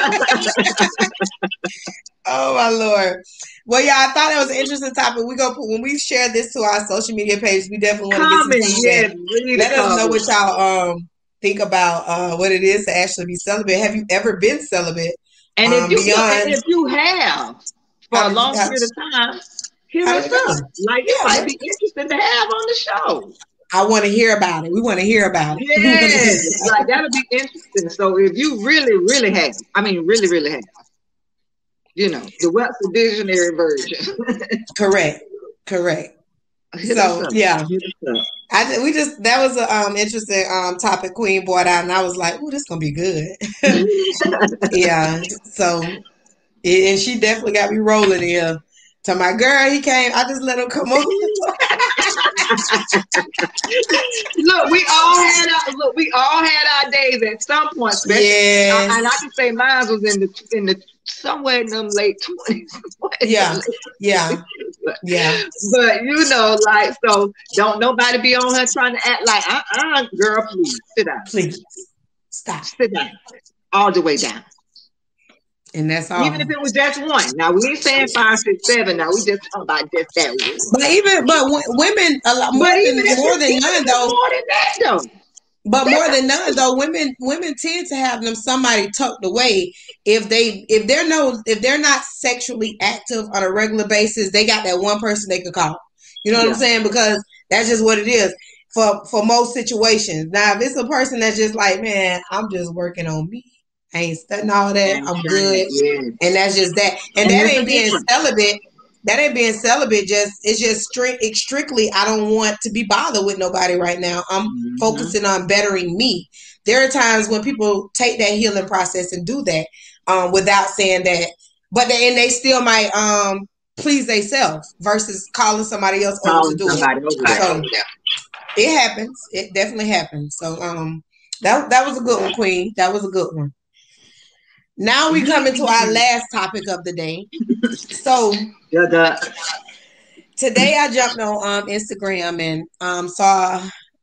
Oh my Lord. Well, yeah, I thought it was an interesting topic. We go put when we share this to our social media page. We definitely want to get some feedback. Yeah, Let us comment. know what y'all um think about uh, what it is to actually be celibate. Have you ever been celibate? And if um, you beyond, if you have for a long period of time, hit us up. Like you yeah, might be interested to have on the show. I want to hear about it. We want to hear about it. Yes, like that'll be interesting. So if you really, really have, I mean, really, really have, you know, the Webster Dictionary version. Correct. Correct. Hit so yeah, I we just that was a um interesting um topic Queen brought out, and I was like, oh, this is gonna be good. Yeah. So, and she definitely got me rolling here. To my girl, he came. I just let him come on. Look, we all had our look. We all had our days at some point. Yeah, and I can say mine was in the in the somewhere in them late twenties. Yeah, yeah, yeah. But you know, like, so don't nobody be on her trying to act like, uh, uh, girl, please sit down, please stop, sit down, all the way down. And that's all. Even if it was just one. Now we ain't saying five, six, seven. Now we just talking about just that one. But even but w- women a lot more than more than none though. More than that though. But more than none though, women women tend to have them somebody tucked away. If they if they're no if they're not sexually active on a regular basis, they got that one person they could call. You know what yeah. I'm saying? Because that's just what it is for for most situations. Now if it's a person that's just like, man, I'm just working on me. I ain't studying all that. I'm good. Yeah. And that's just that. And, and that ain't being celibate. That ain't being celibate. Just it's just strict, strictly. I don't want to be bothered with nobody right now. I'm mm-hmm. focusing on bettering me. There are times when people take that healing process and do that um, without saying that, but they, and they still might um, please themselves versus calling somebody else over to do it. So it happens. It definitely happens. So um, that that was a good one, Queen. That was a good one. Now we come into our last topic of the day. So today I jumped on um, Instagram and um, saw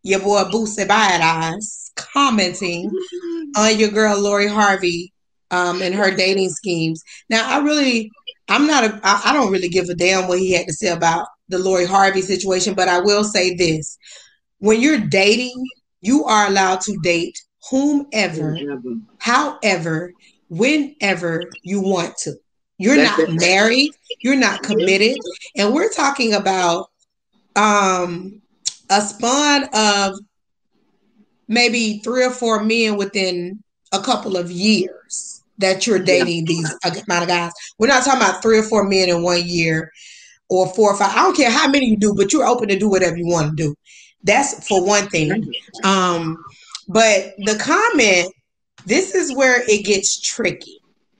your boy Boosie Badass commenting on your girl Lori Harvey um, and her dating schemes. Now, I really, I'm not a, I, I don't really give a damn what he had to say about the Lori Harvey situation, but I will say this. When you're dating, you are allowed to date whomever, however, whenever you want to. You're That's not it. married. You're not committed. And we're talking about um, a span of maybe three or four men within a couple of years that you're dating yeah. these amount of guys. We're not talking about three or four men in one year or four or five. I don't care how many you do, but you're open to do whatever you want to do. That's for one thing. Um, but the comment, this is where it gets tricky.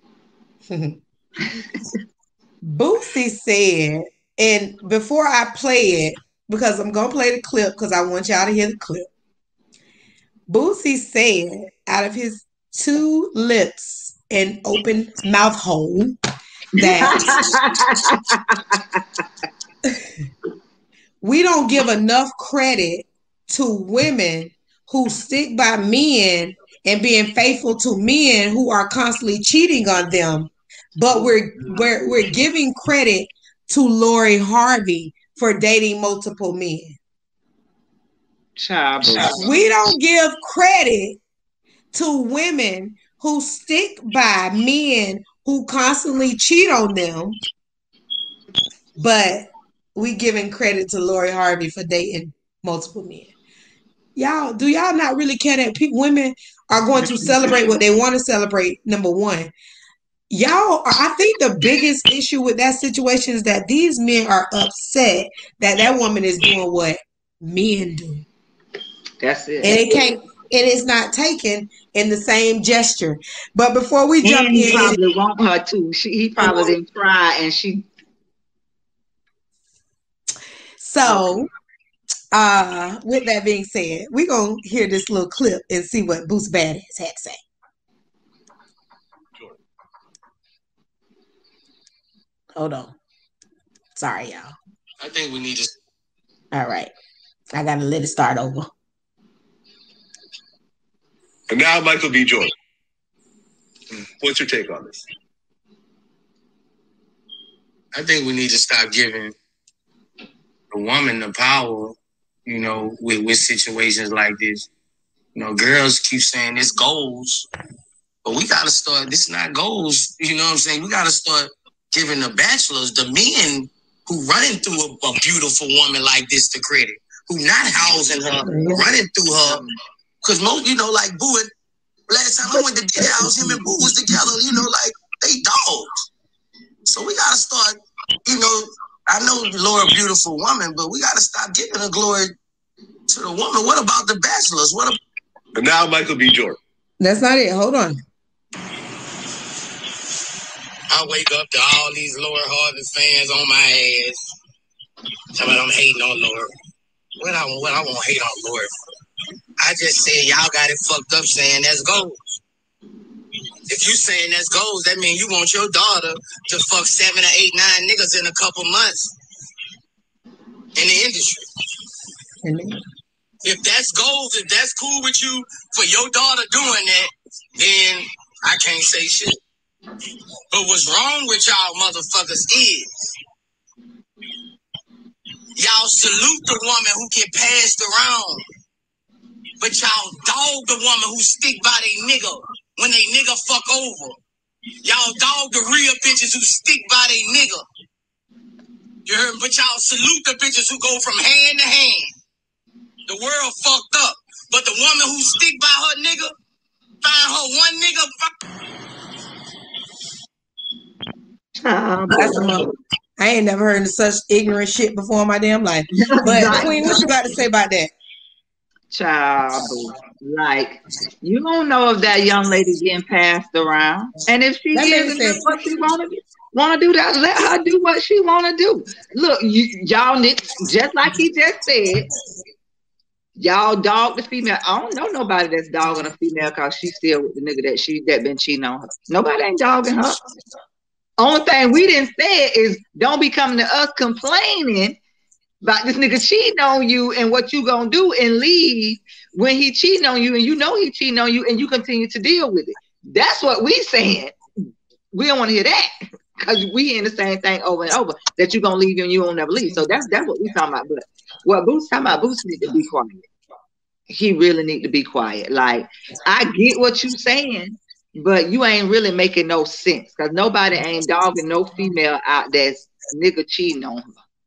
Boosie said, and before I play it, because I'm going to play the clip because I want y'all to hear the clip. Boosie said out of his two lips and open mouth hole that we don't give enough credit to women who stick by men and being faithful to men who are constantly cheating on them. But we're we're we're giving credit to Lori Harvey for dating multiple men. Child. We don't give credit to women who stick by men who constantly cheat on them, but we giving credit to Lori Harvey for dating multiple men. Y'all, do y'all not really care that pe- women are going to celebrate what they want to celebrate? Number one, y'all, I think the biggest issue with that situation is that these men are upset that that woman is doing what men do. That's it. And it can't, and it's not taken in the same gesture. But before we jump and he in, probably it, want her to. She, he probably didn't try, and she. So, uh, with that being said, we're gonna hear this little clip and see what Boosie Badass had to say. Hold on. Sorry, y'all. I think we need to. All right. I gotta let it start over. And now, Michael B. Jordan. What's your take on this? I think we need to stop giving the woman the power, you know, with, with situations like this. You know, girls keep saying it's goals, but we got to start, this is not goals, you know what I'm saying? We got to start giving the bachelors, the men who running through a, a beautiful woman like this the credit, who not housing her, running through her. Because most, you know, like Boo, last time I went to get house, him and Boo was together, you know, like they dogs. So we got to start, you know, I know Laura, beautiful woman, but we got to stop giving the glory to the woman. What about the bachelors? What about? And now Michael B. Jordan. That's not it. Hold on. I wake up to all these Laura Harvey fans on my ass. Tell me I'm hating on Laura. What I, what I won't hate on Laura. I just said y'all got it fucked up saying that's goals. If you saying that's goals, that means you want your daughter to fuck seven or eight, nine niggas in a couple months in the industry. Mm-hmm. If that's goals, if that's cool with you for your daughter doing that, then I can't say shit. But what's wrong with y'all motherfuckers is y'all salute the woman who get passed around, but y'all dog the woman who stick by they nigga when they nigga fuck over. Y'all dog the real bitches who stick by they nigga. You heard me? But y'all salute the bitches who go from hand to hand. The world fucked up. But the woman who stick by her nigga, find her one nigga. Uh, That's a, I ain't never heard of such ignorant shit before in my damn life. But Queen, what you got to say about that? Child, like, you don't know if that young lady getting passed around. And if she that is, and what she want to do, want to do that, let her do what she want to do. Look, you, y'all need, just like he just said, y'all dog the female. I don't know nobody that's dogging a female because she's still with the nigga that she that been cheating on her. Nobody ain't dogging her. Only thing we didn't say is don't be coming to us complaining about this nigga cheating on you and what you gonna do and leave when he cheating on you and you know he cheating on you and you continue to deal with it. That's what we saying. We don't want to hear that because we hearing the same thing over and over that you're gonna leave and you won't never leave. So that's that's what we talking about. But what Boots talking about, Boots need to be quiet. He really need to be quiet. Like, I get what you saying, but you ain't really making no sense because nobody ain't dogging no female out that's nigga cheating on her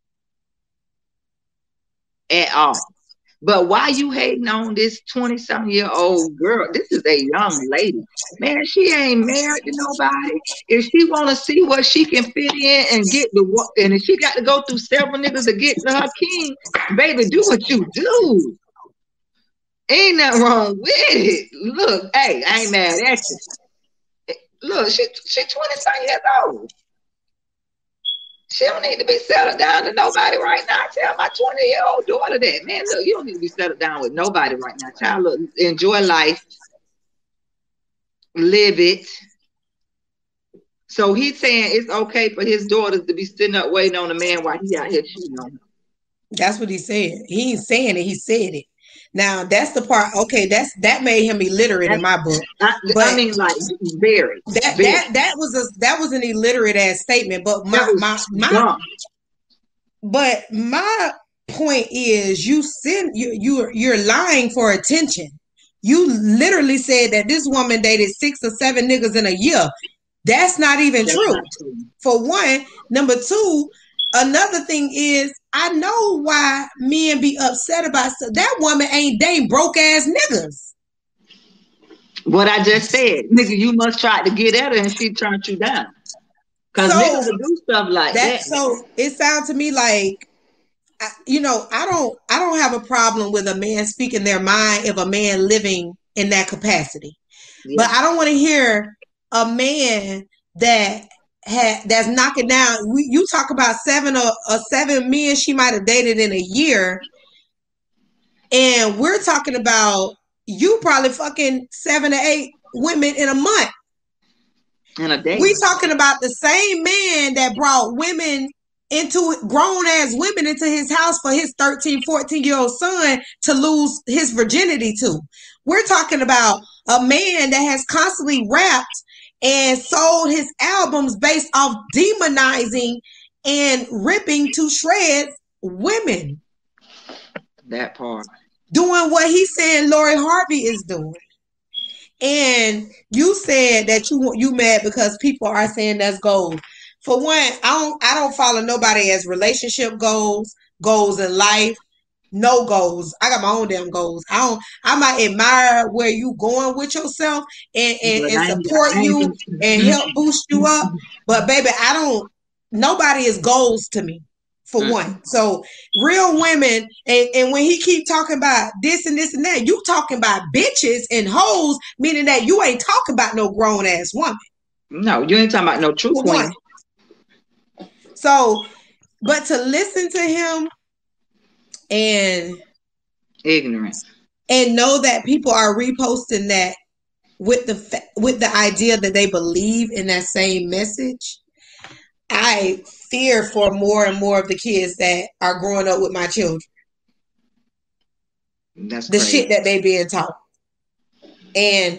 at all. But why you hating on this twenty-something year old girl? This is a young lady. Man, she ain't married to nobody. If she want to see what she can fit in and get the, and if she got to go through several niggas to get to her king, baby, do what you do. Ain't nothing wrong with it. Look, hey, I ain't mad at you. Look, she she twenty-something years old. She don't need to be settled down to nobody right now. I tell my twenty-year-old daughter that. Man, look, you don't need to be settled down with nobody right now. Child, look, enjoy life. Live it. So he's saying it's okay for his daughters to be sitting up waiting on a man while he out here cheating on them. That's what he said. He ain't saying it. He said it. Now that's the part. Okay, that's that made him illiterate in my book. I, but I mean, like very. That very. that that was a that was an illiterate ass statement. But my my my. Dumb. But my point is, you send you you you're lying for attention. You literally said that this woman dated six or seven niggas in a year. That's not even that's true. Not true. For one, number two. Another thing is, I know why men be upset about stuff. That woman ain't dating broke ass niggas. What I just said, nigga, you must try to get at her and she turned you down. Because so, niggas will do stuff like that. that. So it sounds to me like, you know, I don't, I don't have a problem with a man speaking their mind if a man living in that capacity. Yeah. But I don't want to hear a man that. Had, that's knocking down. We, you talk about seven or, or seven men she might have dated in a year, and we're talking about you probably fucking seven or eight women in a month. In a day. We talking about the same man that brought women into grown ass women into his house for his thirteen, fourteen year old son to lose his virginity to. We're talking about a man that has constantly rapped and sold his albums based off demonizing and ripping to shreds women. That part. Doing what he's saying Lori Harvey is doing. And you said that you you mad because people are saying that's goals. For one, I don't I don't follow nobody as relationship goals, goals in life. No goals. I got my own damn goals. I don't. I might admire where you going with yourself and, and, and support you and help boost you up. But baby, I don't. Nobody is goals to me. For mm. one, so real women, and, and when he keep talking about this and this and that, you talking about bitches and hoes, meaning that you ain't talking about no grown ass woman. No, you ain't talking about no true queen. So, but to listen to him. And ignorance, and know that people are reposting that with the fa- with the idea that they believe in that same message. I fear for more and more of the kids that are growing up with my children. That's the crazy. Shit that they being taught. And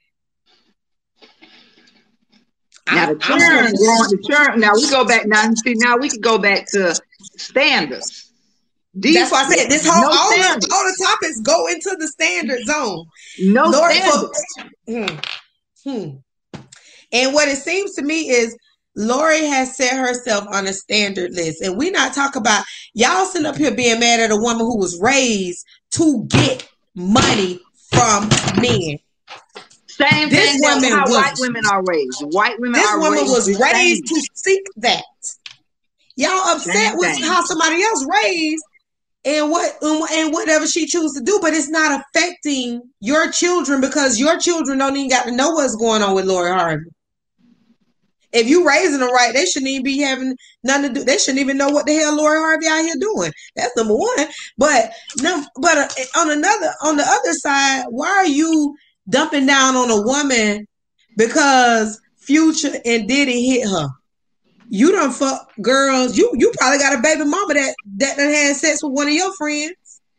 now the churn, the churn. Now we go back. Now see, now we can go back to standards. These, That's why I said this whole no all, the, all the topics go into the standard zone. No Lord, standards. Hmm, hmm. And what it seems to me is Lori has set herself on a standard list. And we not talk about y'all sitting up here being mad at a woman who was raised to get money from men. Same this thing woman how was, white women are raised. White women this are woman raised. was raised to seek that. Y'all upset Same with thing. how somebody else raised and what and whatever she chooses to do, but it's not affecting your children because your children don't even got to know what's going on with Lori Harvey. If you raising them right, they shouldn't even be having nothing to do. They shouldn't even know what the hell Lori Harvey out here doing. That's number one. But no, but uh, on another, on the other side, why are you dumping down on a woman because Future and Diddy hit her? You done fuck girls. You you probably got a baby mama that that done had sex with one of your friends,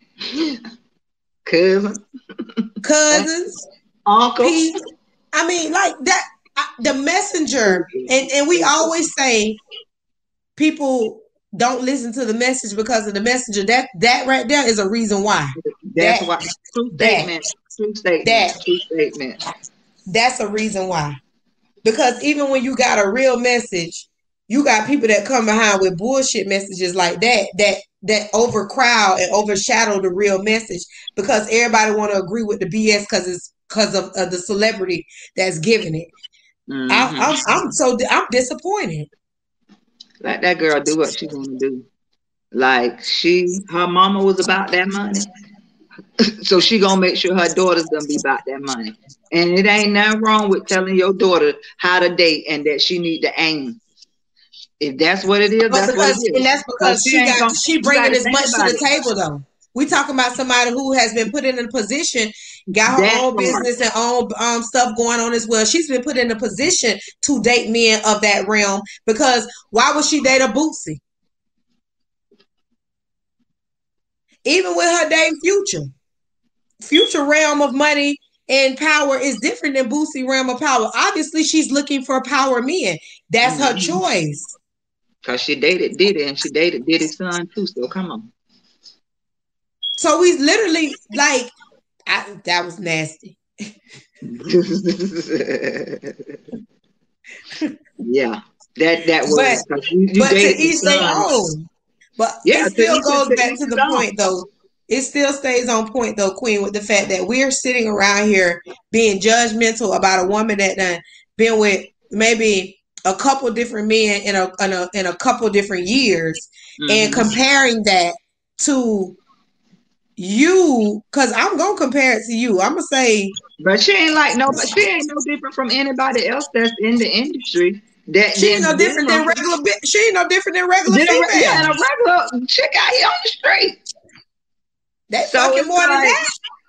cousin, cousins, uncle. P. I mean, like that. The messenger, and and we always say people don't listen to the message because of the messenger. That that right there is a reason why. That's that, why. True statement. That, true statement. That, true statement. That's a reason why. Because even when you got a real message, you got people that come behind with bullshit messages like that, that that overcrowd and overshadow the real message because everybody want to agree with the B S because it's because of, of the celebrity that's giving it. Mm-hmm. I, I'm, I'm so I'm disappointed. Let that girl do what she want to do. Like she, her mama was about that money, so she gonna make sure her daughter's gonna be about that money. And it ain't nothing wrong with telling your daughter how to date and that she need to aim. If that's what it is, but that's because, what it is. And that's because she, she got gonna, she bringing as much to the it. table though. We talking about somebody who has been put in a position, got her that's own business and own um, stuff going on as well. She's been put in a position to date men of that realm because why would she date a Boosie? Even with her dating Future, Future realm of money and power is different than Boosie realm of power. Obviously, she's looking for power men. That's mm-hmm. her choice. Because she dated Diddy and she dated Diddy's son too. So come on. So we literally like I, that was nasty. Yeah, that that was. But, you, you but to each their own. But yeah, it still goes back to the point though. It still stays on point though, Queen, with the fact that we're sitting around here being judgmental about a woman that done been with maybe a couple different men in a in a, in a couple different years, mm-hmm. and comparing that to you, because I'm gonna compare it to you. I'm gonna say, but she ain't like no, but she ain't no different from anybody else that's in the industry. That she ain't no different than regular. She ain't no different than regular female. Yeah, and a regular chick out here on the street. They so fucking more like, than that.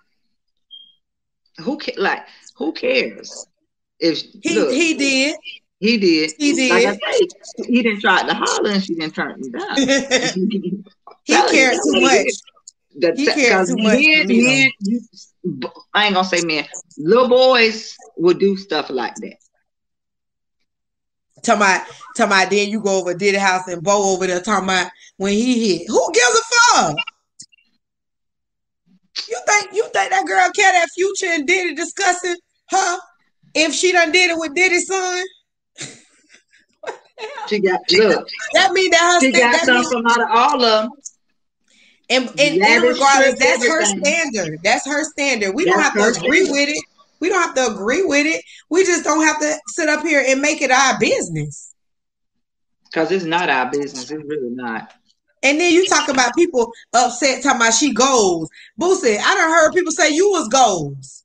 Who like who cares? If he look, he did. He did. He did. Like I say, he didn't try to holler and she didn't turn him down. he cared too much. The, he cared too much. Men, men, you, I ain't gonna say men. Little boys will do stuff like that. Talking about, talking about, then you go over Diddy house and Bo over there talking about when he hit. Who gives a fuck? You think you think that girl care that Future and Diddy discussing her if she done did it with Diddy's son? She got look. That mean that her she got something out of all of them. And, and, and regardless, that's her standard. That's her standard. We that's don't have to agree standard. with it. We don't have to agree with it. We just don't have to sit up here and make it our business. Because it's not our business. It's really not. And then you talk about people upset talking about she goals. Boosie, I done heard people say you was goals.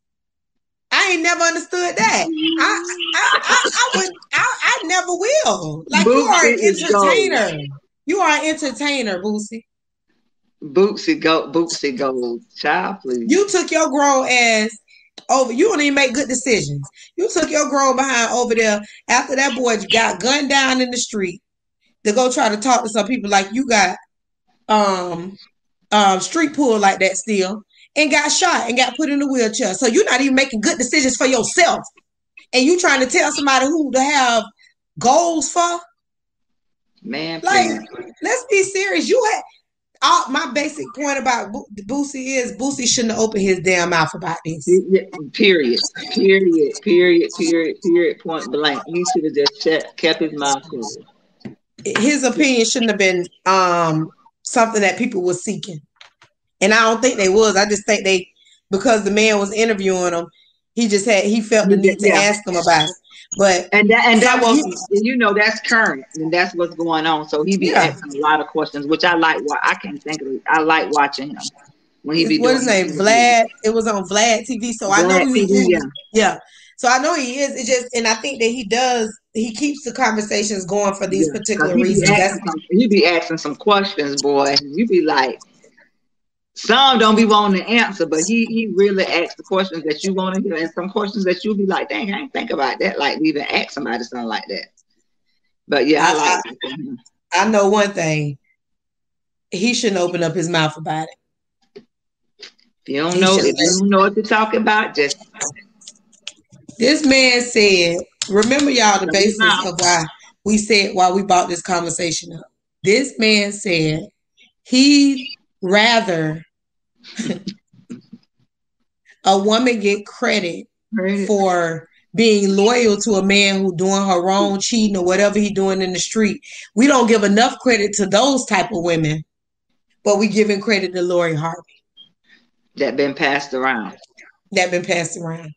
I ain't never understood that. I I I, I would I, I never will. Like Boosie you are an entertainer. You are an entertainer, Boosie. Boosie go Boosie goes. Child, please. You took your grown ass over. You don't even make good decisions. You took your grown behind over there after that boy got gunned down in the street to go try to talk to some people like you got um um street pull like that still and got shot and got put in a wheelchair. So you're not even making good decisions for yourself. And you trying to tell somebody who to have goals for? Man, like please. Let's be serious. You had all, my basic point about Bo- Boosie is Boosie shouldn't have opened his damn mouth about this. Period. Period. Period. Period. Period. Point blank. He should have just shut, kept his mouth closed. His opinion shouldn't have been um, something that people were seeking. And I don't think they was. I just think they, because the man was interviewing him, he just had, he felt the need to yeah. ask him about it. But and that and that was he, you know that's current and that's what's going on. So he be yeah. asking a lot of questions, which I like. I can't think of it. I like watching him when he it's, be. What his name? Vlad. It was on Vlad T V. So Vlad I know he T V, yeah. yeah. So I know he is. It just and I think that he does. He keeps the conversations going for these yeah, particular he reasons. Be some, he be asking some questions, boy. You be like. Some don't be wanting to answer, but he he really asks the questions that you want to hear, and some questions that you'll be like, "Dang, I ain't think about that." Like even ask somebody something like that. But yeah, I, I, like I, it. I know one thing. He shouldn't open up his mouth about it. If you don't He know, should if you let- don't know what you're talking about, just This man said, remember y'all the shut your basis mouth. of why we said why we brought this conversation up. This man said he'd rather a woman get credit Right. for being loyal to a man who doing her wrong, cheating, or whatever he doing in the street. We don't give enough credit to those type of women, but we giving credit to Lori Harvey That been passed around. that been passed around.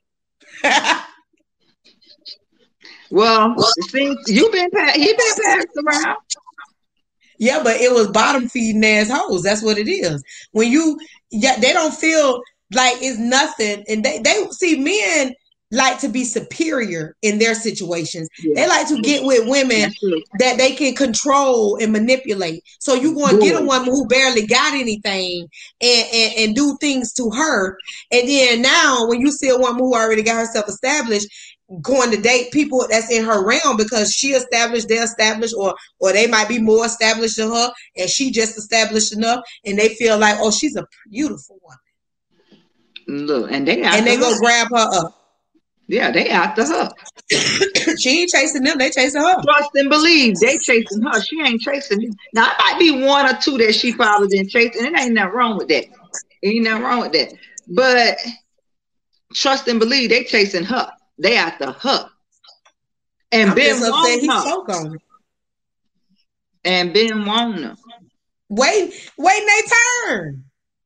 Well, since you been pa- he been passed around. Yeah, but it was bottom feeding ass hoes. That's what it is. When you, yeah, they don't feel like it's nothing, and they they see men like to be superior in their situations. Yeah. They like to get with women That's true. that they can control and manipulate. So you going to get a Good. woman who barely got anything and, and and do things to her, and then now when you see a woman who already got herself established, going to date people that's in her realm because she established, they're established, or or they might be more established than her, and she just established enough, and they feel like, oh, she's a beautiful woman, Look, and they and after they her. go grab her up. Yeah, they after her. She ain't chasing them; they chasing her. Trust and believe. They chasing her. She ain't chasing them. Now, it might be one or two that she probably didn't chase, and it ain't nothing wrong with that. Ain't nothing wrong with that. But trust and believe, they chasing her. They after her. And I'm been just upset wanting he her. spoke on it. And been wanting her. Wait, waiting their turn,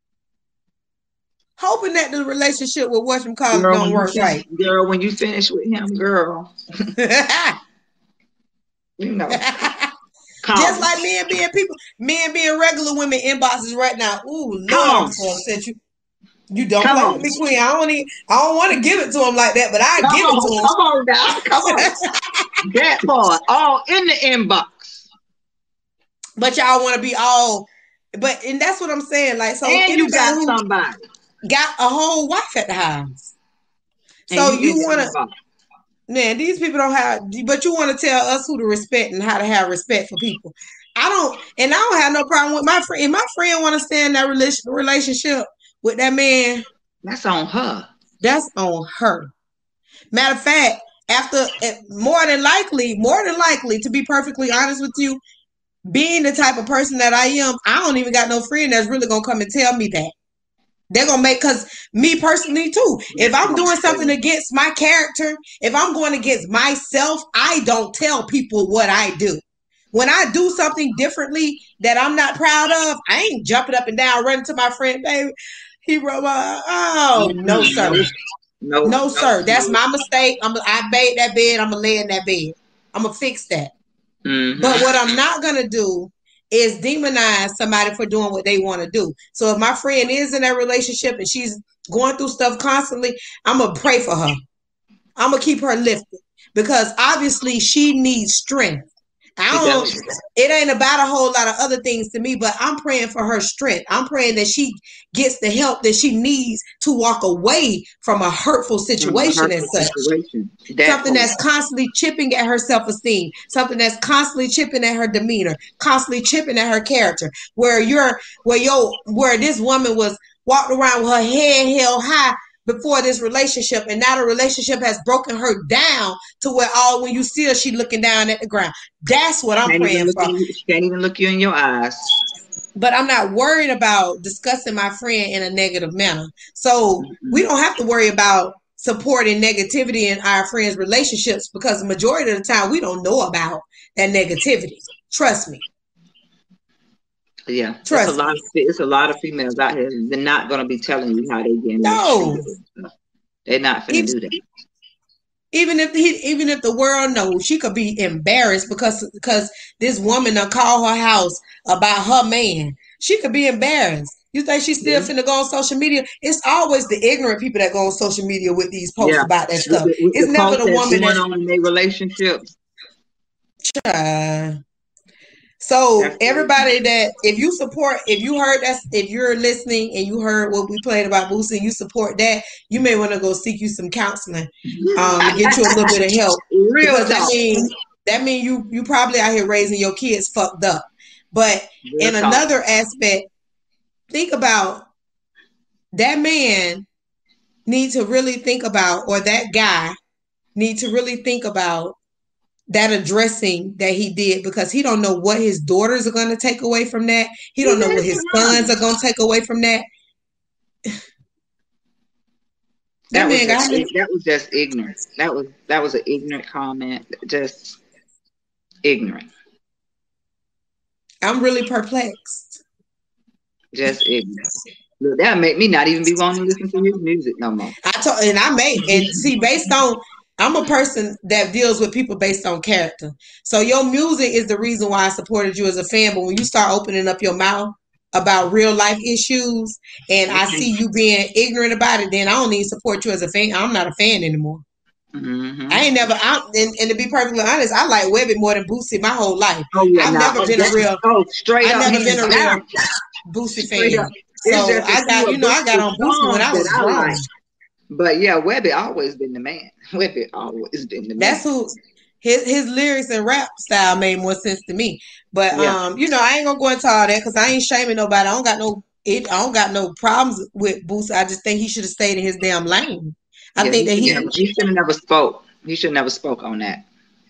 hoping that the relationship with what you call it Girl, when don't you work finish, right. girl, when you finish with him, girl, you know. Come Just on. like men being people, men being regular women inboxes right now. Ooh, Lord, Come I'm on. so upset you. You don't Come play on. with me, Queen. I don't even, I don't want to give it to him like that, but I Come give on. it to him. Come on now. Come on. That part. All in the inbox. But y'all want to be all, but and that's what I'm saying. Like, so And you anybody got who somebody. got a whole wife at the house, And so you in you the want to, inbox. man, these people don't have, but you want to tell us who to respect and how to have respect for people. I don't, and I don't have no problem with my friend. If my friend want to stay in that relation, relationship with that man, That's on her. that's on her. Matter of fact, after more than likely, more than likely, to be perfectly honest with you, being the type of person that I am, I don't even got no friend that's really gonna come and tell me that. They're gonna make, because me personally too, if I'm doing something against my character, if I'm going against myself, I don't tell people what I do. When I do something differently that I'm not proud of, I ain't jumping up and down running to my friend, baby. He wrote my, oh no, sir. No, No, sir. That's my mistake. I'm I made that bed. I'm gonna lay in that bed. I'm gonna fix that. Mm-hmm. But what I'm not gonna do is demonize somebody for doing what they want to do. So if my friend is in that relationship and she's going through stuff constantly, I'm gonna pray for her. I'm gonna keep her lifted because obviously she needs strength. I don't, it ain't about a whole lot of other things to me, but I'm praying for her strength. I'm praying that she gets the help that she needs to walk away from a hurtful situation and such. Situation. That Something part. that's constantly chipping at her self-esteem, something that's constantly chipping at her demeanor, constantly chipping at her character, where you're, where yo, where this woman was walked around with her head held high before this relationship, and now the relationship has broken her down to where all when you see her, she looking down at the ground. That's what I'm Can't praying even for. look you, she can't even look you in your eyes. But I'm not worried about discussing my friend in a negative manner. So Mm-hmm. we don't have to worry about supporting negativity in our friends' relationships because the majority of the time we don't know about that negativity. Trust me. Yeah, Trust it's a lot. Of, it's a lot of females out here. They're not going to be telling you how they get. No, they're not going to do that. Even if he, even if the world knows, she could be embarrassed because because this woman done call her house about her man. She could be embarrassed. You think she's still yeah. finna go on social media? It's always the ignorant people that go on social media with these posts yeah. about that stuff. With the, with it's the never the woman that's that's going on in their relationships. Uh, so that's everybody crazy. That if you support, if you heard that, if you're listening and you heard what we played about Boosie and you support that, you may want to go seek you some counseling um, to get you a little bit of help. Real because talk. I mean, that means you you probably out here raising your kids fucked up. But Real in talk. another aspect, think about that man need to really think about, or that guy need to really think about that addressing that he did, because he don't know what his daughters are going to take away from that. He don't know what his sons are going to take away from that. That That was man just, got it. that was just ignorant. That was that was an ignorant comment. Just ignorant. I'm really perplexed. Just ignorant. Look, that make me not even be wanting to listen to his music no more. I told, and I may, and see, based on, I'm a person that deals with people based on character. So your music is the reason why I supported you as a fan. But when you start opening up your mouth about real life issues, and I see you being ignorant about it, then I don't need to support you as a fan. I'm not a fan anymore. Mm-hmm. I ain't never, I, and, and to be perfectly honest, I like Webby more than Boosie my whole life. Oh, yeah, I've nah, never been a real, oh, straight I've up, never been a real down. Boosie Straight fan. up. It's So just a I got, few you know, I got on Boosie when I was that I grown. like. But yeah, Webby always been the man. Webby always been the man. That's who his his lyrics and rap style made more sense to me. But Yeah. um, you know, I ain't gonna go into all that because I ain't shaming nobody. I don't got no it. I don't got no problems with Boosie. I just think he should have stayed in his damn lane. I Yeah, think that he he, should never- he should have never spoke. He should never spoke on that.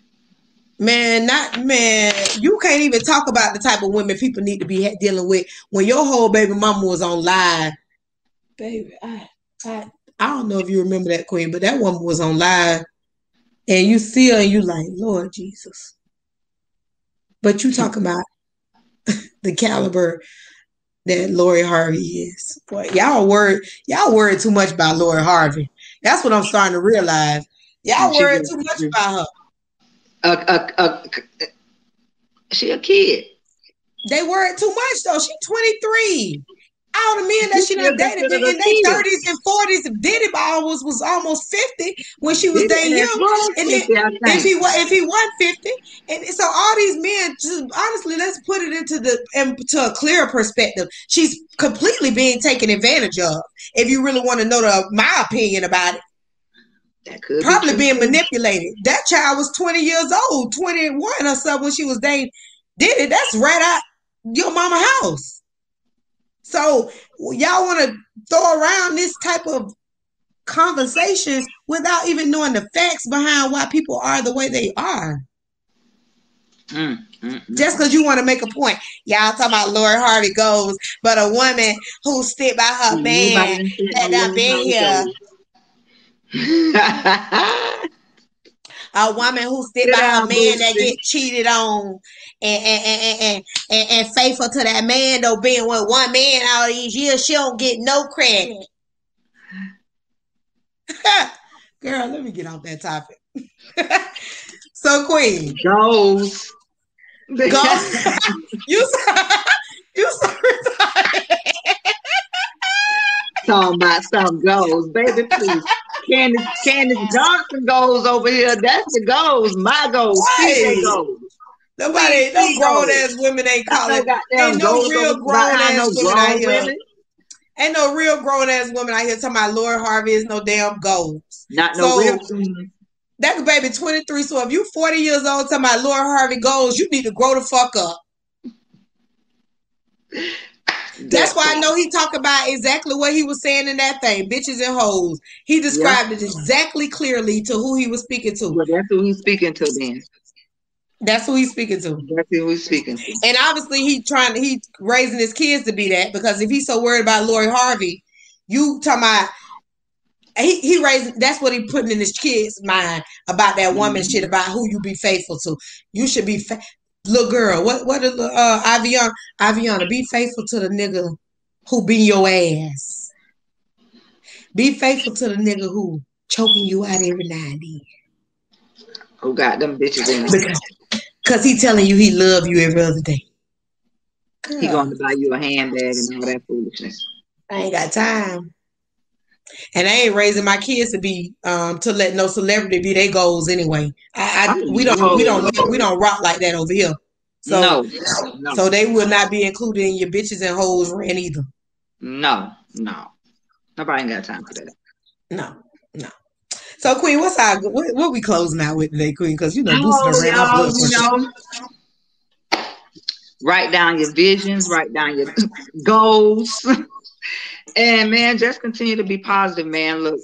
man, not man. You can't even talk about the type of women people need to be ha- dealing with when your whole baby mama was on live. Baby, I I I don't know if you remember that, Queen, but that woman was on live, and you see her and you like, Lord Jesus. But you talking about the caliber that Lori Harvey is. Boy, y'all worried, y'all worried too much about Lori Harvey. That's what I'm starting to realize. Y'all She worried just- too much about her. A, a, a, she a kid. They worried too much though. She twenty-three. All the men that she done She's dated still been in their a kid. thirties and forties. Diddy Ball was, was almost fifty when she was Diddy dating him. Ass was And then fifty, I think. if he was if he wasn't fifty, and so all these men, just honestly, let's put it into the into a clearer perspective. She's completely being taken advantage of. If you really want to know the my opinion about it, That could probably be being true. manipulated. That child was twenty years old, twenty-one or something when she was dating Diddy. That's right out your mama house. So y'all want to throw around this type of conversations without even knowing the facts behind why people are the way they are. Mm, mm, mm. Just because you want to make a point. Y'all talking about Lori Harvey goes, but a woman who stick by her Nobody man done said that no done Lori been Harvey here. A woman who stick Sit by her down, man that Boosie. get cheated on and and, and, and, and and faithful to that man though, being with one man all these years, she don't get no credit. Girl, let me get off that topic. So, Queen, goes. go. you so, you so retarded. Talking about some goals, baby, please. Candace, Candace Johnson goes over here. That's the goals. My goals. Right. C J goals. Nobody, no grown ass women ain't calling. Ain't no real grown ass women out here. Ain't no real grown ass women out here talking about Lori Harvey is no damn goals. Not no so, real women. That baby twenty-three. So if you forty years old talking about Lori Harvey goals, you need to grow the fuck up. That's why I know he talked about exactly what he was saying in that thing, bitches and hoes. He described yeah. it exactly clearly to who he was speaking to. Well, that's who he's speaking to then. That's who he's speaking to. That's who he's speaking to. And obviously he trying to he raising his kids to be that, because if he's so worried about Lori Harvey, you talking about he he raising, that's what he putting in his kids' mind about that woman mm-hmm. shit, about who you be faithful to. You should be fa- little girl. What what did uh Aviana Aviana be faithful to the nigga who be your ass. Be faithful to the nigga who choking you out every now and then. Who got them bitches in there? Because he telling you he love you every other day. Girl. He going to buy you a handbag and all that foolishness. I ain't got time. And I ain't raising my kids to be um to let no celebrity be their goals anyway. I, I we don't no. we don't we don't rock like that over here. So no, no. So they will not be included in your bitches and hoes rant either. No, no. Nobody ain't got time for that. No, no. So, Queen, what's our what, what we closing out with today, Queen? Because you know, boosting Oh, around our y'all, blood you pressure. know, write down your visions, write down your goals. And man, just continue to be positive, man. Look,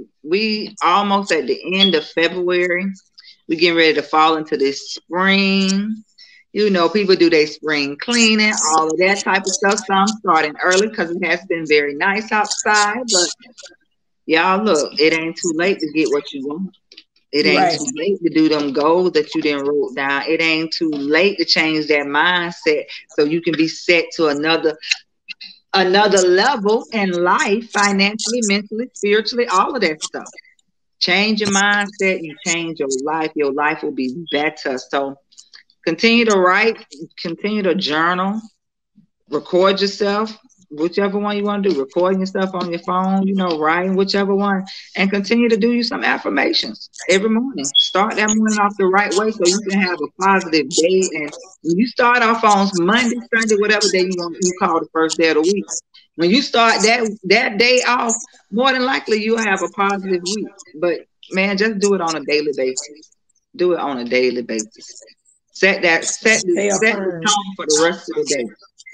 we almost at the end of February. We getting ready to fall into this spring. You know, people do their spring cleaning, all of that type of stuff. So I'm starting early because it has been very nice outside. But y'all, look, it ain't too late to get what you want. It ain't Right. too late to do them goals that you didn't wrote down. It ain't too late to change that mindset so you can be set to another another level in life, financially, mentally, spiritually, all of that stuff. Change your mindset, you change your life. Your life will be better. So continue to write, continue to journal, record yourself, whichever one you want to do. Recording yourself on your phone, you know, writing, whichever one, and continue to do you some affirmations every morning. Start that morning off the right way so you can have a positive day. And when you start off on Monday, Sunday, whatever day you want, you call the first day of the week. When you start that that day off, more than likely you'll have a positive week. But man, just do it on a daily basis. Do it on a daily basis. Set that set the, Stay set the affirmed. tone for the rest of the day.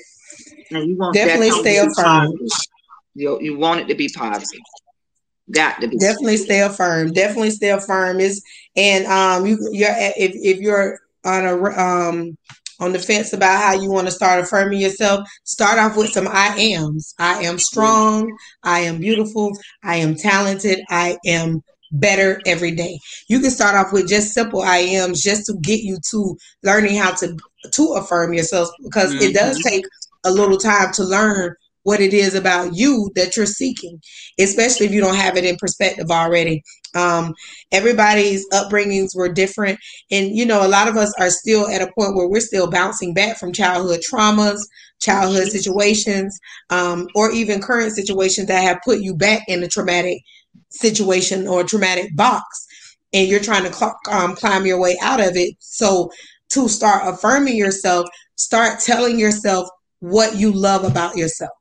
And you want Definitely that tone stay to be affirmed. positive. You, you want it to be positive. Got to be. Definitely stay affirmed. Definitely stay affirmed. Is and um you you're if if you're on a um on the fence about how you want to start affirming yourself, start off with some I ams. I am strong. I am beautiful. I am talented. I am better every day. You can start off with just simple I ams just to get you to learning how to to affirm yourself, because it does Mm-hmm. take a little time to learn what it is about you that you're seeking, especially if you don't have it in perspective already. Um, everybody's upbringings were different. And, you know, a lot of us are still at a point where we're still bouncing back from childhood traumas, childhood situations, um, or even current situations that have put you back in a traumatic situation or a traumatic box. And you're trying to cl- um, climb your way out of it. So to start affirming yourself, start telling yourself what you love about yourself.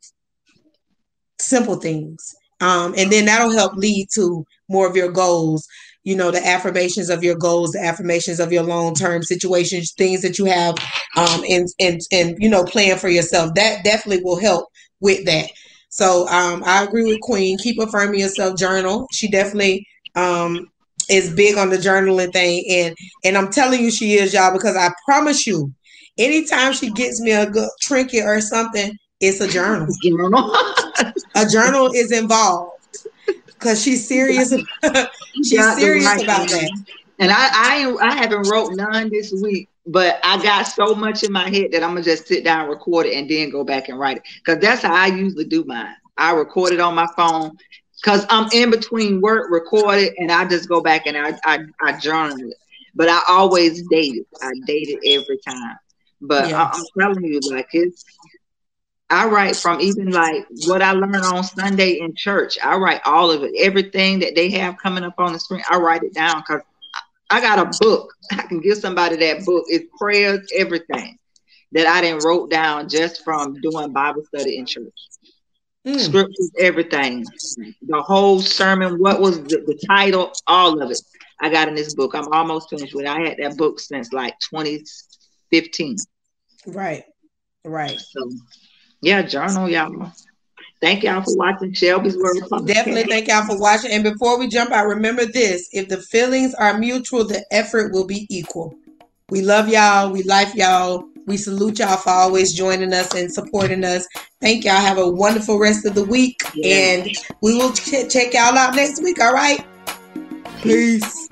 Simple things. Um, and then that'll help lead to more of your goals, you know, the affirmations of your goals, the affirmations of your long-term situations, things that you have um, and, and, and, you know, plan for yourself. That definitely will help with that. So um, I agree with Queen. Keep affirming yourself. Journal. She definitely um, is big on the journaling thing. And, and I'm telling you she is, y'all, because I promise you, anytime she gets me a good trinket or something, it's a journal. Journal. A journal is involved because she's serious. She's Got the serious right about one. that. And I, I I haven't wrote none this week, but I got so much in my head that I'm gonna just sit down, record it, and then go back and write it. Because that's how I usually do mine. I record it on my phone because I'm in between work, record it, and I just go back and I I, I journal it. But I always date it. I date it every time. But I, Yes. I'm telling you, like it's. I write from even like what I learned on Sunday in church. I write all of it, everything that they have coming up on the screen. I write it down because I got a book. I can give somebody that book. It's prayers, everything that I didn't wrote down just from doing Bible study in church. Mm. Scriptures, everything, the whole sermon. What was the, the title? All of it. I got in this book. I'm almost finished with it. I had that book since like twenty fifteen. Right. Right. So. Yeah, journal, y'all. Thank y'all for watching Shelby's World Podcast. Definitely thank y'all for watching. And before we jump out, remember this: if the feelings are mutual, the effort will be equal. We love y'all. We like y'all. We salute y'all for always joining us and supporting us. Thank y'all. Have a wonderful rest of the week. Yeah. And we will ch- check y'all out next week. All right. Peace.